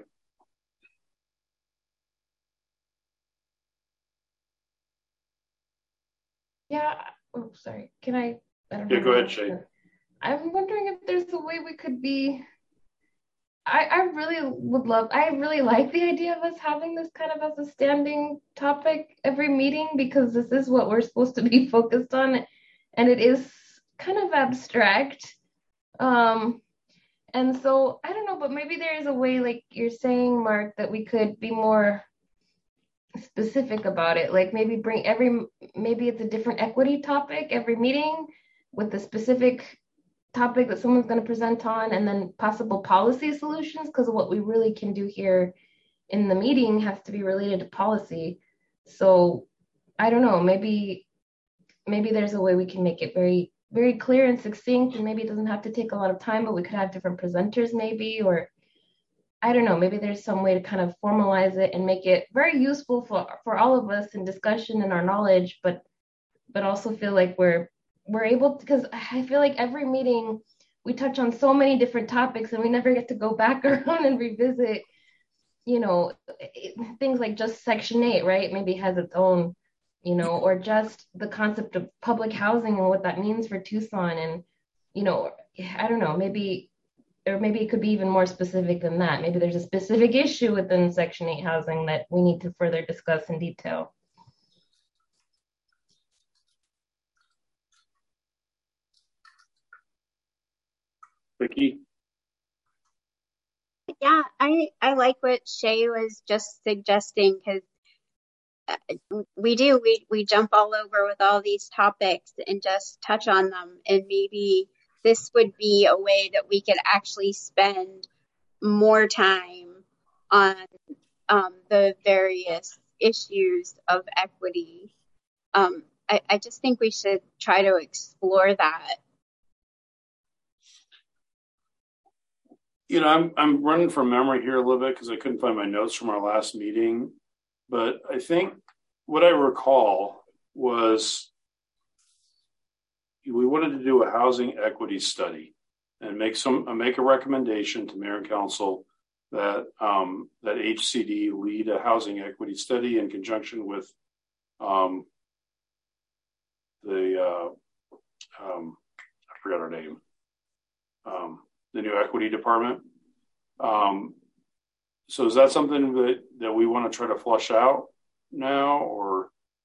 Yeah. Oh, sorry. Can I? I don't yeah, know. go ahead, Shay. I'm wondering if there's a way we could be. I, I really would love, I really like the idea of us having this kind of as a standing topic every meeting, because this is what we're supposed to be focused on. And it is kind of abstract. Um, And so, I don't know, but maybe there is a way, like you're saying, Mark, that we could be more specific about it. Like maybe bring every, maybe it's a different equity topic every meeting with the specific topic that someone's going to present on, and then possible policy solutions, because what we really can do here in the meeting has to be related to policy. So I don't know, maybe, maybe there's a way we can make it very very clear and succinct, and maybe it doesn't have to take a lot of time, but we could have different presenters maybe, or I don't know, maybe there's some way to kind of formalize it and make it very useful for, for all of us in discussion and our knowledge, but but also feel like we're we're able to, because I feel like every meeting we touch on so many different topics and we never get to go back around and revisit, you know, things like just Section eight, right? Maybe has its own, you know, or just the concept of public housing and what that means for Tucson. And, you know, I don't know, maybe, or maybe it could be even more specific than that. Maybe there's a specific issue within Section eight housing that we need to further discuss in detail. Vicki? Yeah, I, I like what Shay was just suggesting, because we do, we, we jump all over with all these topics and just touch on them. And maybe this would be a way that we could actually spend more time on um, the various issues of equity. Um, I, I just think we should try to explore that. You know, I'm I'm running from memory here a little bit because I couldn't find my notes from our last meeting, but I think what I recall was we wanted to do a housing equity study and make some uh, make a recommendation to mayor and council that um, that H C D lead a housing equity study in conjunction with um, the uh, um, I forgot her name. Um, the new equity department. Um, so is that something that, that we want to try to flush out now, or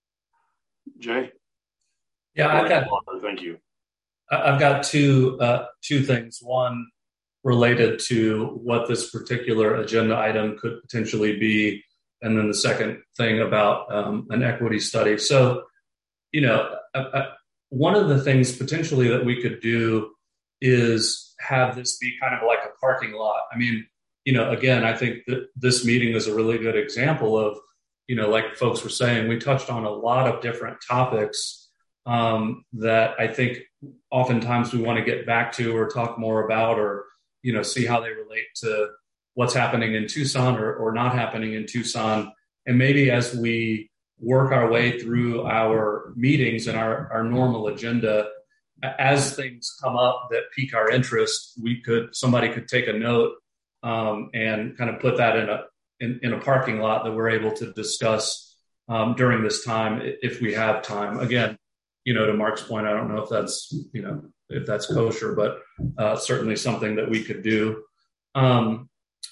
Jay? Yeah, I've got, thank you. I've got two, uh, two things. One related to what this particular agenda item could potentially be. And then the second thing about um, an equity study. So, you know, I, I, one of the things potentially that we could do is have this be kind of like a parking lot. I mean, you know, again, I think that this meeting is a really good example of, you know, like folks were saying, we touched on a lot of different topics um, that I think oftentimes we want to get back to or talk more about, or, you know, see how they relate to what's happening in Tucson or, or not happening in Tucson. And maybe as we work our way through our meetings and our, our normal agenda, as things come up that pique our interest, we could, somebody could take a note um, and kind of put that in a, in, in a parking lot that we're able to discuss um, during this time, if we have time. Again, you know, to Mark's point, I don't know if that's, you know, if that's kosher, but uh, certainly something that we could do. Um,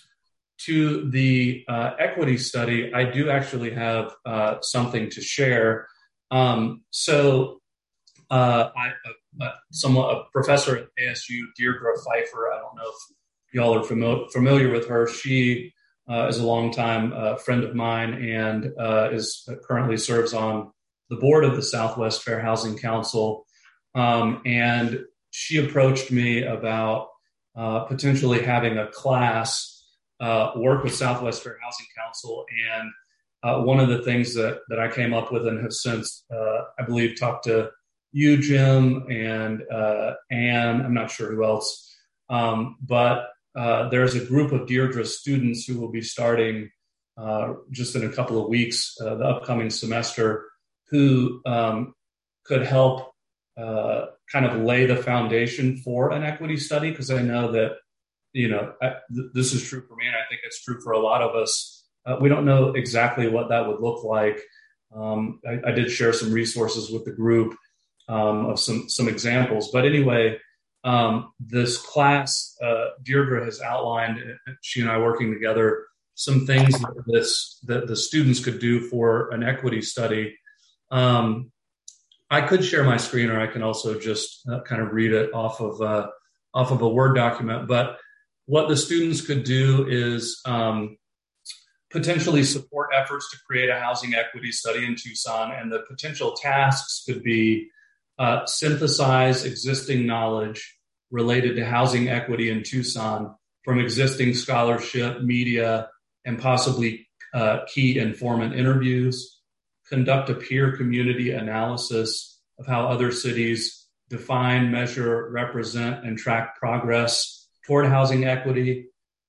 to the uh, equity study, I do actually have uh, something to share. Um, so uh, I, uh, someone, a professor at A S U, Deirdre Pfeiffer, I don't know if y'all are fami- familiar with her. She uh, is a longtime uh, friend of mine and uh, is uh, currently serves on the board of the Southwest Fair Housing Council. Um, and she approached me about uh, potentially having a class uh, work with Southwest Fair Housing Council. And uh, one of the things that, that I came up with and have since, uh, I believe, talked to you, Jim, and uh, Anne, I'm not sure who else, um, but uh, there's a group of Deirdre students who will be starting uh, just in a couple of weeks, uh, the upcoming semester, who um, could help uh, kind of lay the foundation for an equity study, because I know that, you know, I, th- this is true for me, and I think it's true for a lot of us. Uh, we don't know exactly what that would look like. Um, I, I did share some resources with the group um, of some some examples. But anyway, um, this class, uh, Deirdre has outlined, she and I working together, some things that, this, that the students could do for an equity study. Um, I could share my screen, or I can also just uh, kind of read it off of uh, off of a Word document. But what the students could do is um, potentially support efforts to create a housing equity study in Tucson, and the potential tasks could be uh, synthesize existing knowledge related to housing equity in Tucson from existing scholarship, media, and possibly uh, key informant interviews. Conduct a peer community analysis of how other cities define, measure, represent, and track progress toward housing equity.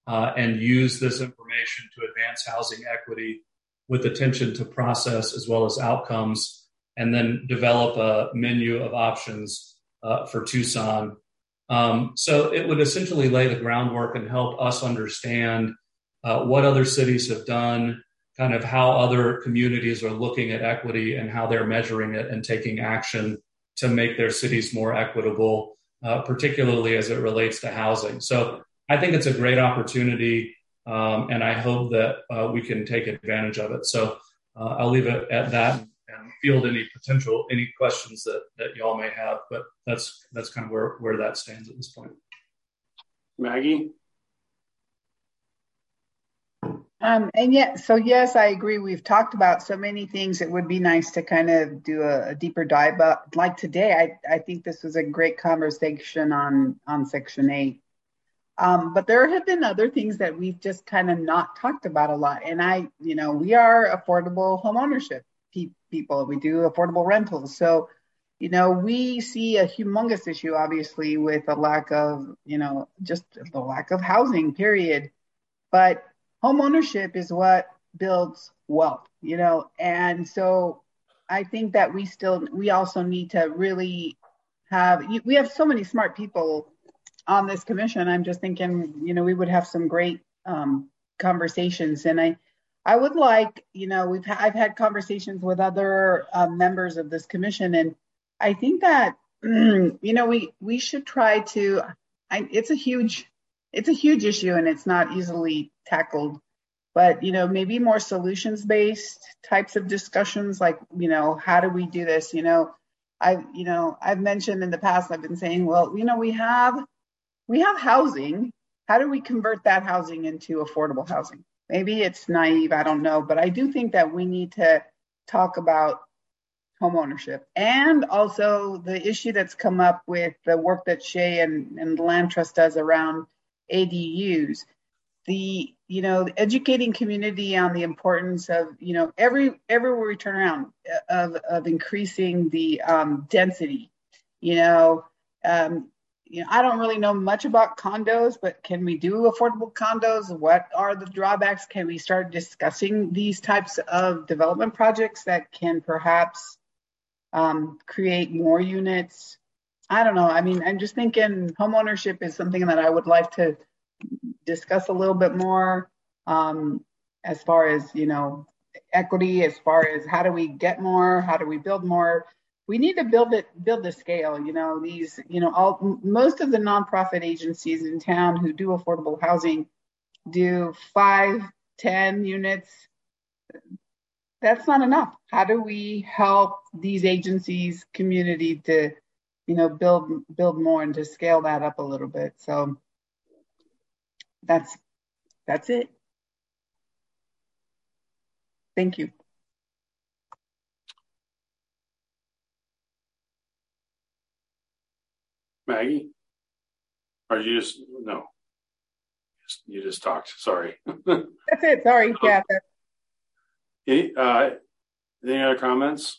uh, and use this information to advance housing equity with attention to process as well as outcomes, and then develop a menu of options uh, for Tucson. Um, so it would essentially lay the groundwork and help us understand uh, what other cities have done, kind of how other communities are looking at equity and how they're measuring it and taking action to make their cities more equitable, uh, particularly as it relates to housing. So I think it's a great opportunity, um, and I hope that uh, we can take advantage of it. So uh, I'll leave it at that and field any potential, any questions that, that y'all may have, but that's that's kind of where, where that stands at this point. Maggie? Um, and yeah, so yes, I agree. We've talked about so many things. It would be nice to kind of do a, a deeper dive. But like today, I, I think this was a great conversation on, on Section eight. Um, but there have been other things that we've just kind of not talked about a lot. And I, you know, we are affordable home ownership pe- people. We do affordable rentals. So, you know, we see a humongous issue, obviously, with a lack of, you know, just the lack of housing, period. But home ownership is what builds wealth, you know, and so I think that we still, we also need to really have, we have so many smart people on this commission. I'm just thinking, you know, we would have some great um, conversations. And I, I would like, you know, we've, I've had conversations with other uh, members of this commission, and I think that, you know, we, we should try to, I, it's a huge, it's a huge issue and it's not easily tackled, but, you know, maybe more solutions-based types of discussions, like, you know, how do we do this? You know, I've, you know, I've mentioned in the past, I've been saying, well, you know, we have, we have housing. How do we convert that housing into affordable housing? Maybe it's naive, I don't know, but I do think that we need to talk about home ownership, and also the issue that's come up with the work that Shay and, and the Land Trust does around A D Us. The, you know, educating community on the importance of, you know, every everywhere we turn around of, of increasing the um, density. You know, um, you know, I don't really know much about condos, but can we do affordable condos? What are the drawbacks? Can we start discussing these types of development projects that can perhaps um, create more units? I don't know. I mean, I'm just thinking home ownership is something that I would like to discuss a little bit more, um, as far as, you know, equity, as far as how do we get more, how do we build more? We need to build it, build the scale. You know, these, you know, all most of the nonprofit agencies in town who do affordable housing do five, ten units. That's not enough. How do we help these agencies, community to, you know, build build more and to scale that up a little bit? So that's that's it. Thank you. Maggie? Or you just, no. You just talked, sorry. That's it, sorry. Yeah. Any, uh, any other comments?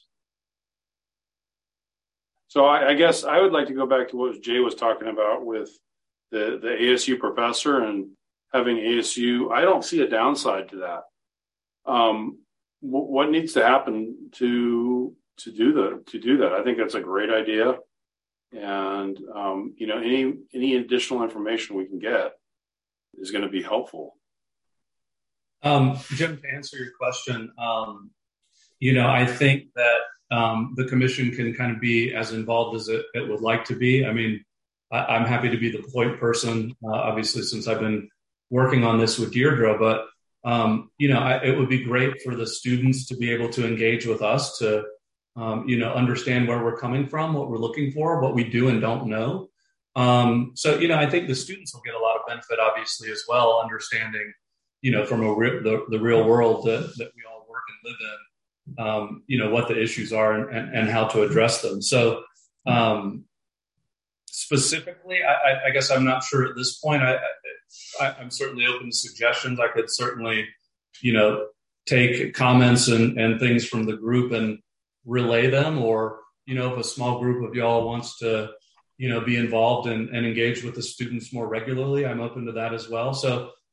So I, I guess I would like to go back to what Jay was talking about with the, the A S U professor and having A S U. I don't see a downside to that. Um, w- what needs to happen to to do the to do that? I think that's a great idea, and um, you know, any any additional information we can get is going to be helpful. Um, Jim, to answer your question, um, you know, I think that um, the commission can kind of be as involved as it, it would like to be. I mean, I, I'm happy to be the point person, uh, obviously, since I've been working on this with Deirdre, but, um, you know, I, it would be great for the students to be able to engage with us to, um, you know, understand where we're coming from, what we're looking for, what we do and don't know. Um, so, you know, I think the students will get a lot of benefit, obviously, as well, understanding, you know, from a re- the, the real world that, that we all work and live in, um, you know, what the issues are and, and, and how to address them. So um, specifically, I, I guess I'm not sure at this point. I, I, I'm certainly open to suggestions. I could certainly, you know, take comments and, and things from the group and relay them, or, you know, if a small group of y'all wants to, you know, be involved and, and engage with the students more regularly, I'm open to that as well. So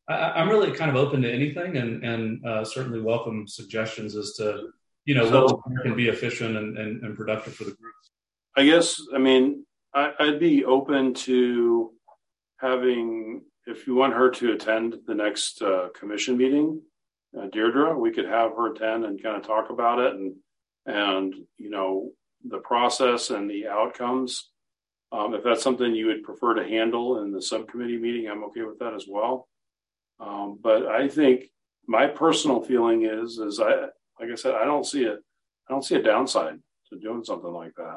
I, I'm really kind of open to anything, and and uh, certainly welcome suggestions as to you know So- what can be efficient and, and, and productive for the group. I guess, I mean, I, I'd be open to having, if you want her to attend the next uh, commission meeting, uh, Deirdre, we could have her attend and kind of talk about it and, and, you know, the process and the outcomes. Um, if that's something you would prefer to handle in the subcommittee meeting, I'm okay with that as well. Um, but I think my personal feeling is, is I, like I said, I don't see it. I don't see a downside to doing something like that.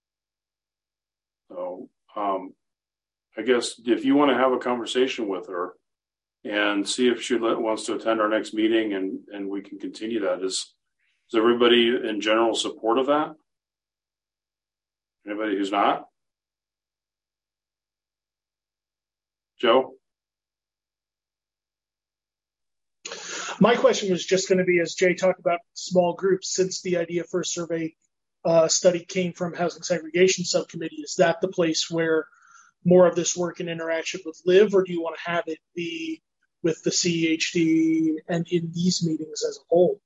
So, um, I guess if you want to have a conversation with her and see if she wants to attend our next meeting and, and we can continue that, is, is everybody in general support of that? Anybody who's not? Joe? My question was just going to be, as Jay talked about small groups, since the idea for a survey uh, study came from Housing Segregation Subcommittee, is that the place where more of this work and interaction would live, or do you want to have it be with the C H D and in these meetings as a whole?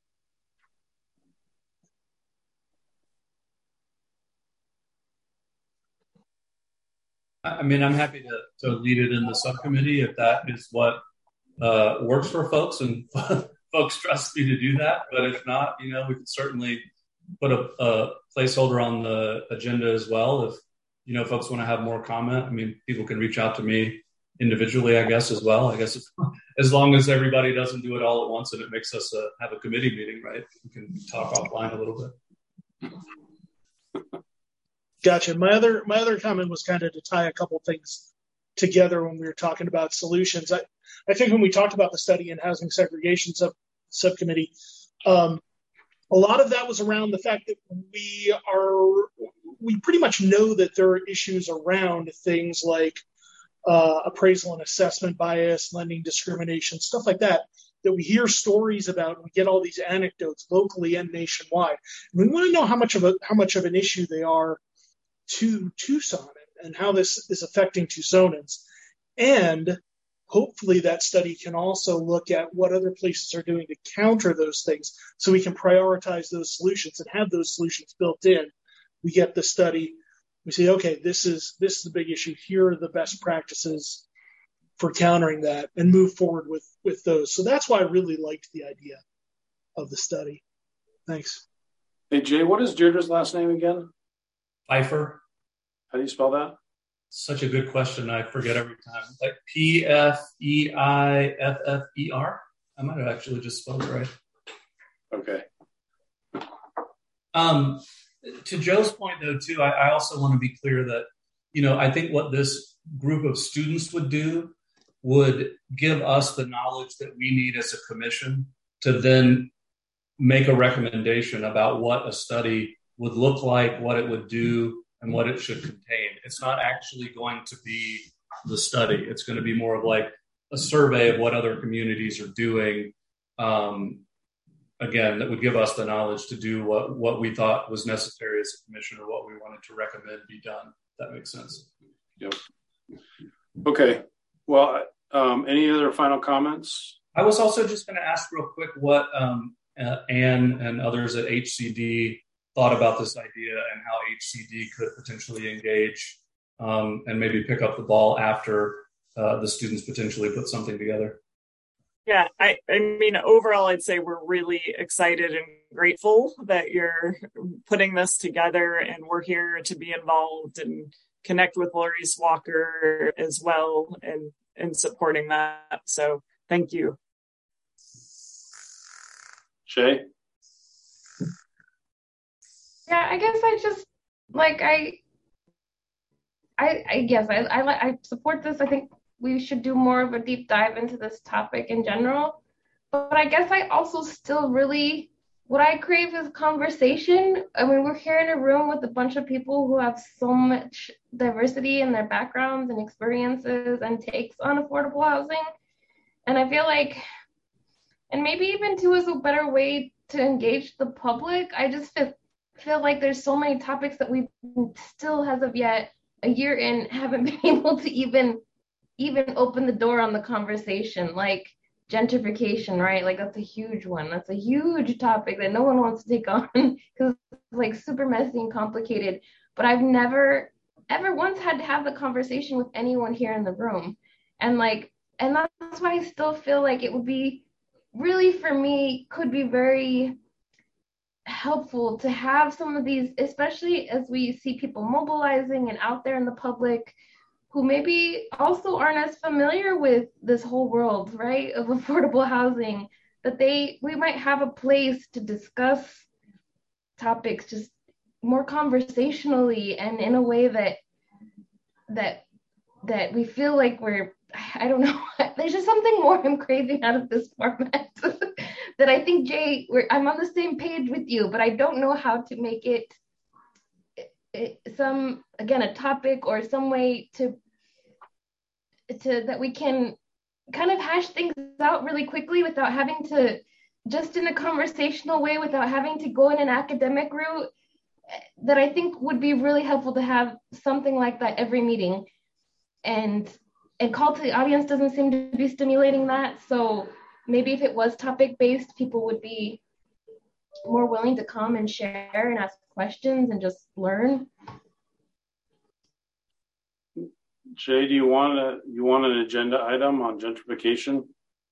I mean, I'm happy to, to lead it in the subcommittee if that is what uh, works for folks and folks trust me to do that. But if not, you know, we could certainly put a, a placeholder on the agenda as well. If, you know, folks want to have more comment, I mean, people can reach out to me individually, I guess, as well. I guess if, as long as everybody doesn't do it all at once and it makes us uh, have a committee meeting, right? We can talk offline a little bit. Gotcha. My other my other comment was kind of to tie a couple things together when we were talking about solutions. I, I think when we talked about the study in housing segregation sub subcommittee, um, a lot of that was around the fact that we are we pretty much know that there are issues around things like uh, appraisal and assessment bias, lending discrimination, stuff like that, that we hear stories about. And we get all these anecdotes locally and nationwide. And we want to know how much of a how much of an issue they are to Tucson and how this is affecting Tucsonans. And hopefully that study can also look at what other places are doing to counter those things so we can prioritize those solutions and have those solutions built in. We get the study, we say, okay, this is this is a big issue. Here are the best practices for countering that, and move forward with, with those. So that's why I really liked the idea of the study. Thanks. Hey, Jay, what is Deirdre's last name again? Pfeiffer. How do you spell that? Such a good question. I forget every time. Like P F E I F F E R. I might have actually just spelled it right. Okay. Um, to Joe's point, though, too, I, I also want to be clear that, you know, I think what this group of students would do would give us the knowledge that we need as a commission to then make a recommendation about what a study would look like, what it would do, and what it should contain. It's not actually going to be the study. It's going to be more of like a survey of what other communities are doing. Um, again, that would give us the knowledge to do what, what we thought was necessary as a commission or what we wanted to recommend be done. If that makes sense. Yep. Okay. Well, um, any other final comments? I was also just going to ask real quick what um, uh, Anne and others at H C D thought about this idea and how H C D could potentially engage um, and maybe pick up the ball after uh, the students potentially put something together. Yeah, I, I mean, overall, I'd say we're really excited and grateful that you're putting this together, and we're here to be involved and connect with Maurice Walker as well and, and supporting that. So thank you. Shay? Yeah, I guess I just like I, I, I guess I, I, I support this. I think we should do more of a deep dive into this topic in general. But I guess I also still really, what I crave is conversation. I mean, we're here in a room with a bunch of people who have so much diversity in their backgrounds and experiences and takes on affordable housing. And I feel like, and maybe even too is a better way to engage the public. I just feel, feel like there's so many topics that we still, as of yet, a year in, haven't been able to even even open the door on the conversation, like gentrification, right? Like that's a huge one. That's a huge topic that no one wants to take on because it's like super messy and complicated. But I've never ever once had to have the conversation with anyone here in the room. And like, and that's why I still feel like it would be really, for me, could be very helpful to have some of these, especially as we see people mobilizing and out there in the public who maybe also aren't as familiar with this whole world, right, of affordable housing, that they, we might have a place to discuss topics just more conversationally and in a way that, that, that we feel like we're, I don't know, there's just something more I'm craving out of this format that I think, Jay, we're, I'm on the same page with you, but I don't know how to make it, it some, again, a topic or some way to, to, that we can kind of hash things out really quickly without having to, just in a conversational way, without having to go in an academic route, that I think would be really helpful to have something like that every meeting. And and call to the audience doesn't seem to be stimulating that. So maybe if it was topic based, people would be more willing to come and share and ask questions and just learn. Jay, do you want a you want an agenda item on gentrification?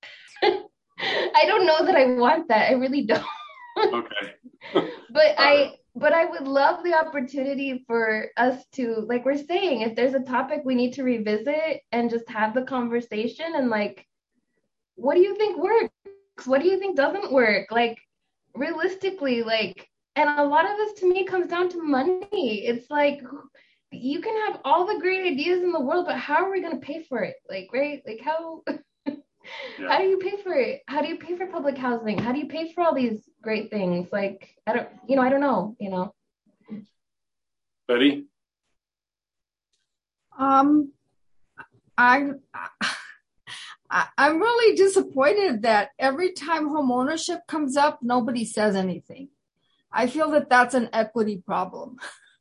I don't know that I want that. I really don't. Okay. But I but I would love the opportunity for us to, like we're saying, if there's a topic we need to revisit and just have the conversation and like, what do you think works? What do you think doesn't work? Like realistically, like, and a lot of this to me comes down to money. It's like, you can have all the great ideas in the world, but how are we going to pay for it? Like, right? Like how, yeah. How do you pay for it? How do you pay for public housing? How do you pay for all these great things? Like, I don't, you know, I don't know, you know. Betty? Um, I, I, I'm really disappointed that every time home ownership comes up, nobody says anything. I feel that that's an equity problem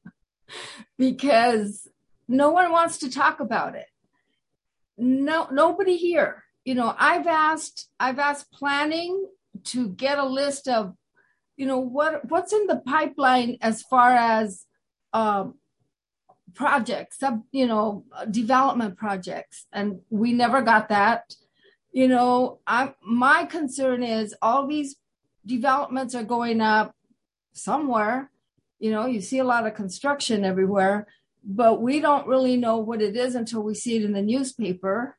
because no one wants to talk about it. No, nobody here. You know, I've asked, I've asked planning to get a list of, you know, what what's in the pipeline as far as um, projects, sub, you know, development projects, and we never got that. You know, I my concern is all these developments are going up somewhere. You know, you see a lot of construction everywhere, but we don't really know what it is until we see it in the newspaper.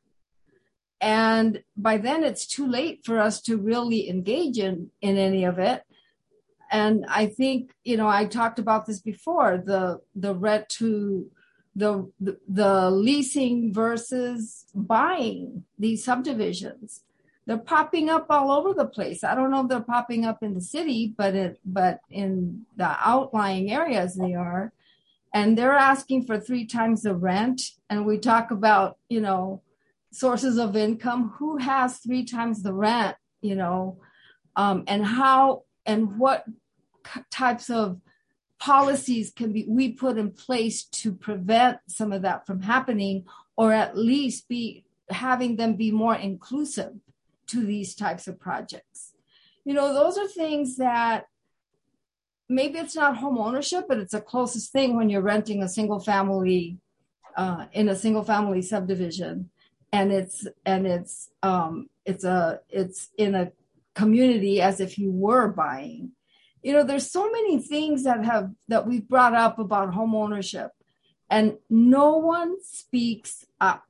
And by then it's too late for us to really engage in, in any of it. And I think, you know, I talked about this before, the, the rent to the, the, the leasing versus buying these subdivisions. They're popping up all over the place. I don't know if they're popping up in the city, but it, but in the outlying areas they are. And they're asking for three times the rent. And we talk about, you know, sources of income, who has three times the rent, you know, um, and how and what types of policies can be we put in place to prevent some of that from happening, or at least be having them be more inclusive to these types of projects. You know, those are things that maybe it's not home ownership, but it's the closest thing when you're renting a single family uh, in a single family subdivision. And it's and it's um, it's a it's in a community as if you were buying. You know, there's so many things that have that we've brought up about home ownership, and no one speaks up.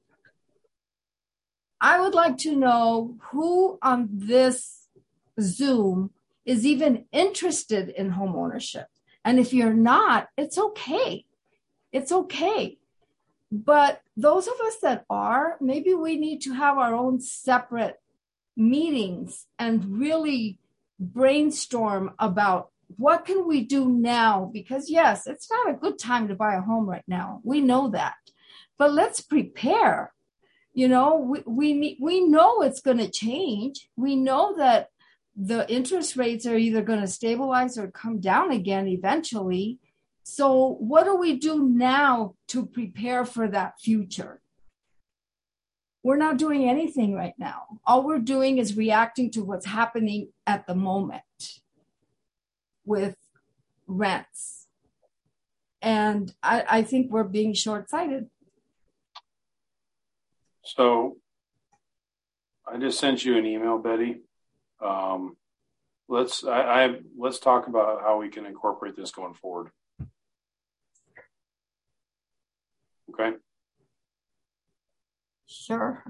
I would like to know who on this Zoom is even interested in home ownership. And if you're not, it's okay. It's okay. But those of us that are, maybe we need to have our own separate meetings and really brainstorm about what can we do now? Because yes, it's not a good time to buy a home right now. We know that, but let's prepare. You know, we we, we know it's going to change. We know that the interest rates are either going to stabilize or come down again eventually. So what do we do now to prepare for that future? We're not doing anything right now. All we're doing is reacting to what's happening at the moment with rents. And I, I think we're being short-sighted. So I just sent you an email, Betty. Um, let's I, I let's talk about how we can incorporate this going forward. Okay. Sure.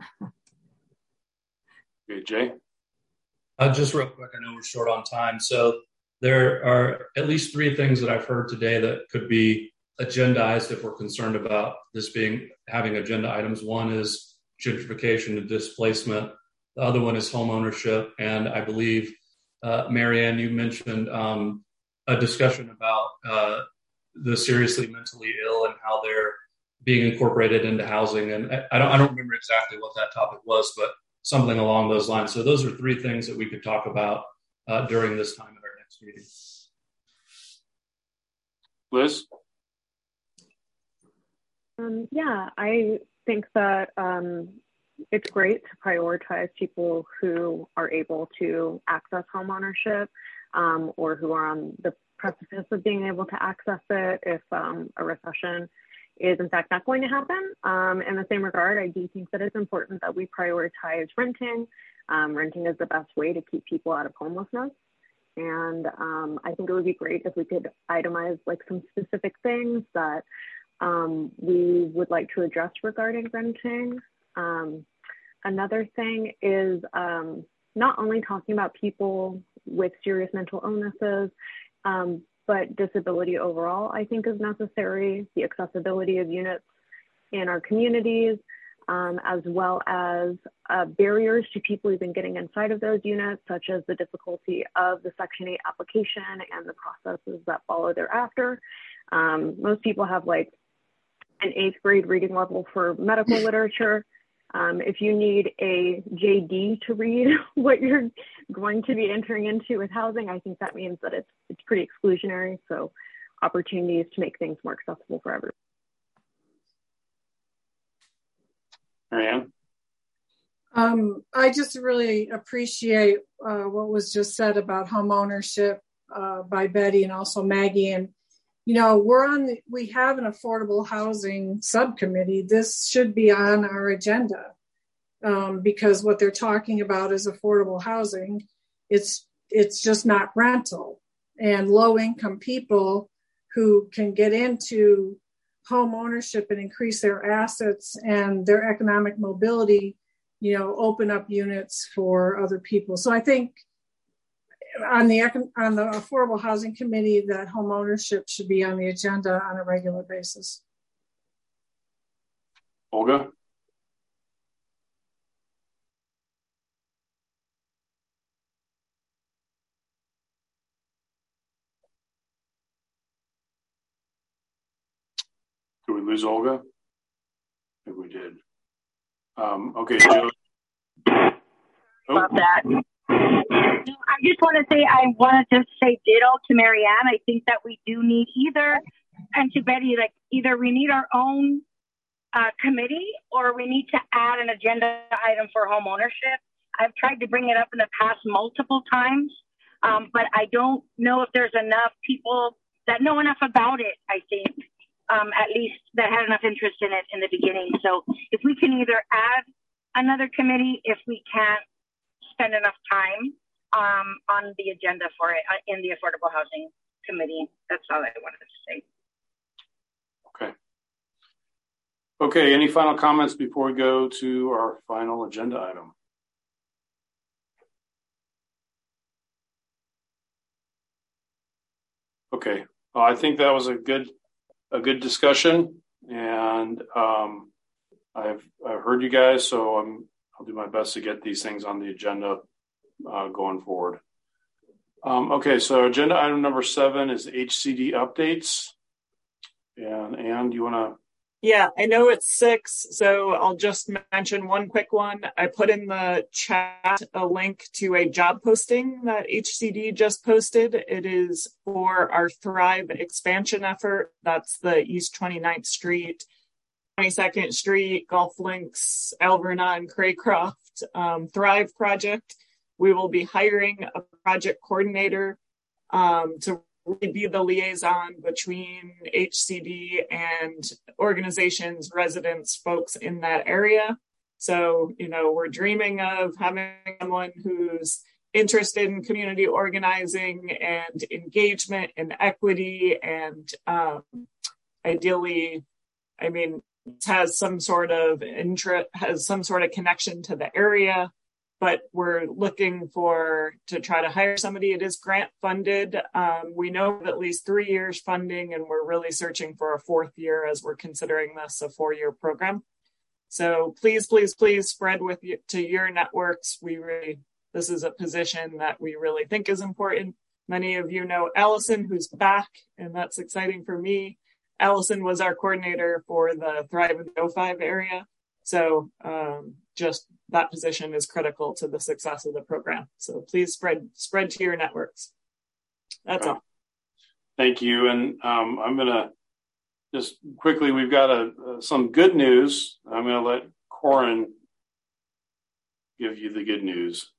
Okay, Jay. Uh, just real quick, I know we're short on time. So there are at least three things that I've heard today that could be agendized if we're concerned about this being having agenda items. One is gentrification and displacement. The other one is home ownership. And I believe, uh, Marianne, you mentioned um, a discussion about uh, the seriously mentally ill and how they're being incorporated into housing. And I don't, I don't remember exactly what that topic was, but something along those lines. So those are three things that we could talk about uh, during this time at our next meeting. Liz? Um, yeah, I think that um, it's great to prioritize people who are able to access homeownership um, or who are on the precipice of being able to access it if um, a recession is in fact not going to happen. Um, in the same regard, I do think that it's important that we prioritize renting. Um, renting is the best way to keep people out of homelessness. And um, I think it would be great if we could itemize like some specific things that um, we would like to address regarding renting. Um, another thing is um, not only talking about people with serious mental illnesses, um, but disability overall, I think is necessary. The accessibility of units in our communities, um, as well as uh, barriers to people even getting inside of those units, such as the difficulty of the Section eight application and the processes that follow thereafter. Um, most people have like an eighth grade reading level for medical literature. Um, if you need a J D to read what you're going to be entering into with housing, I think that means that it's it's pretty exclusionary. So opportunities to make things more accessible for everyone. Marianne? Um, I just really appreciate uh, what was just said about home ownership uh, by Betty and also Maggie. And, you know, we're on, the, we have an affordable housing subcommittee. This should be on our agenda um, because what they're talking about is affordable housing. It's, it's just not rental, and low income people who can get into home ownership and increase their assets and their economic mobility, you know, open up units for other people. So I think on the on the Affordable Housing Committee, that home ownership should be on the agenda on a regular basis. Olga? Did we lose Olga? I think we did. Um, okay, Joe. Oh. About that. I just want to say, I want to just say ditto to Marianne. I think that we do need either, and to Betty, like either we need our own uh, committee or we need to add an agenda item for home ownership. I've tried to bring it up in the past multiple times, um, but I don't know if there's enough people that know enough about it, I think. Um, at least that had enough interest in it in the beginning. So if we can either add another committee, if we can't spend enough time um, on the agenda for it uh, in the Affordable Housing Committee, that's all I wanted to say. Okay. Okay, any final comments before we go to our final agenda item? Okay, well, I think that was a good a good discussion, and um, I've I've heard you guys, so I'm I'll do my best to get these things on the agenda uh, going forward. Um, okay, so agenda item number seven is H C D updates, and Anne, do you want to? Yeah, I know it's six, so I'll just mention one quick one. I put in the chat a link to a job posting that H C D just posted. It is for our Thrive expansion effort. That's the East twenty-ninth Street twenty-second Street, Golf Links, Alvernon, Craycroft um, Thrive project. We will be hiring a project coordinator um, to be the liaison between H C D and organizations, residents, folks in that area. So, you know, we're dreaming of having someone who's interested in community organizing and engagement and equity and um, ideally, I mean, has some sort of interest, has some sort of connection to the area. But we're looking for to try to hire somebody. It is grant funded. Um, we know of at least three years funding, and we're really searching for a fourth year as we're considering this a four-year program. So please, please, please spread with you to your networks. We really, this is a position that we really think is important. Many of you know Allison, who's back, and that's exciting for me. Allison was our coordinator for the Thrive and O five area. So um, just that position is critical to the success of the program. So please spread spread to your networks. That's all. Thank you. And um, I'm going to just quickly, we've got a, uh, some good news. I'm going to let Corin give you the good news.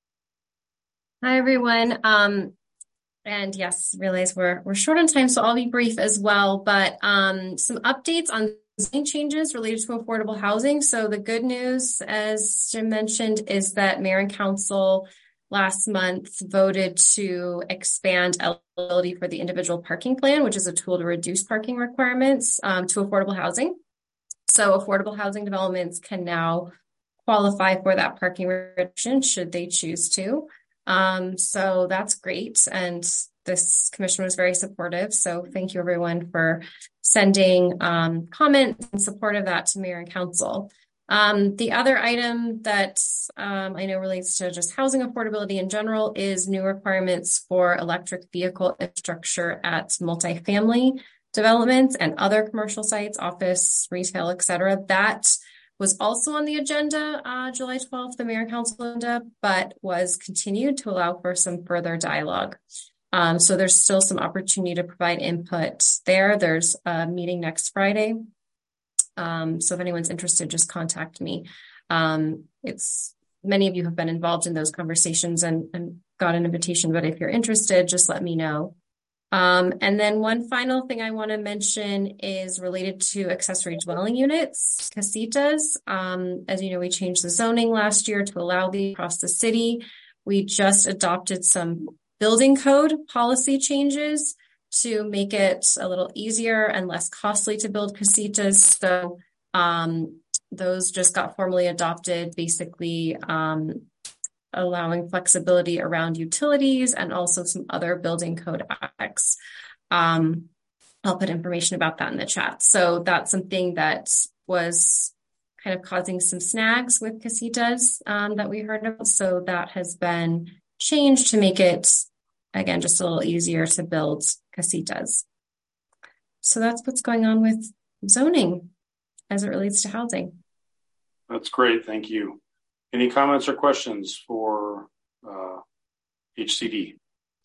Hi, everyone. Um, and yes, realize we're we're short on time, so I'll be brief as well. But um, some updates on zoning changes related to affordable housing. So the good news, as Jim mentioned, is that Mayor and Council last month voted to expand eligibility for the individual parking plan, which is a tool to reduce parking requirements um, to affordable housing. So affordable housing developments can now qualify for that parking reduction should they choose to. Um, so that's great. And this commission was very supportive. So thank you everyone for sending um, comments in support of that to Mayor and Council. Um, the other item that um, I know relates to just housing affordability in general is new requirements for electric vehicle infrastructure at multifamily developments and other commercial sites, office, retail, et cetera. That was also on the agenda uh, July twelfth, the Mayor and Council agenda, but was continued to allow for some further dialogue. Um, so there's still some opportunity to provide input there. There's a meeting next Friday. Um, so if anyone's interested, just contact me. Um, it's many of you have been involved in those conversations and, and got an invitation, but if you're interested, just let me know. Um, and then one final thing I want to mention is related to accessory dwelling units, casitas. Um, as you know, we changed the zoning last year to allow these across the city. We just adopted some building code policy changes to make it a little easier and less costly to build casitas. So um, those just got formally adopted, basically um, allowing flexibility around utilities and also some other building code aspects. Um, I'll put information about that in the chat. So that's something that was kind of causing some snags with casitas um, that we heard about. So that has been changed to make it, again, just a little easier to build casitas. So that's what's going on with zoning as it relates to housing. That's great. Thank you. Any comments or questions for uh, H C D?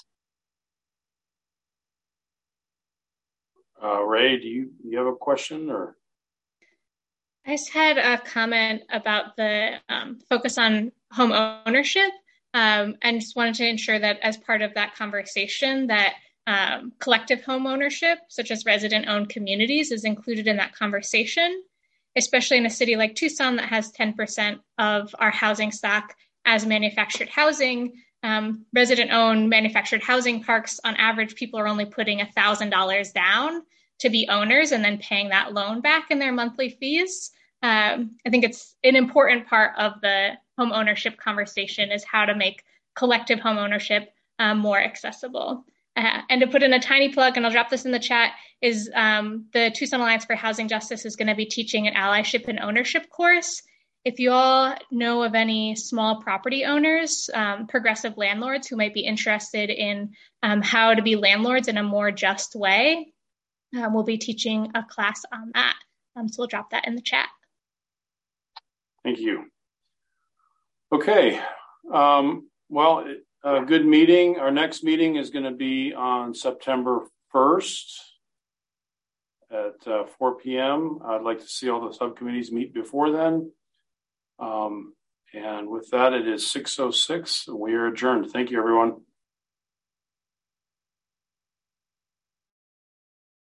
Uh, Ray, do you, do you have a question or? I just had a comment about the um, focus on home ownership. Um, and just wanted to ensure that as part of that conversation that um, collective home ownership, such as resident-owned communities, is included in that conversation, especially in a city like Tucson that has ten percent of our housing stock as manufactured housing. Um, resident-owned manufactured housing parks, on average, people are only putting one thousand dollars down to be owners and then paying that loan back in their monthly fees. Um, I think it's an important part of the home ownership conversation is how to make collective home ownership um, more accessible. Uh, and to put in a tiny plug, and I'll drop this in the chat, is um, the Tucson Alliance for Housing Justice is going to be teaching an allyship and ownership course. If you all know of any small property owners, um, progressive landlords who might be interested in um, how to be landlords in a more just way, uh, we'll be teaching a class on that. Um, so we'll drop that in the chat. Thank you. Okay. Um, well, a good meeting. Our next meeting is going to be on September first at uh, four p.m. I'd like to see all the subcommittees meet before then. Um, and with that, it is six oh six. We are adjourned. Thank you, everyone.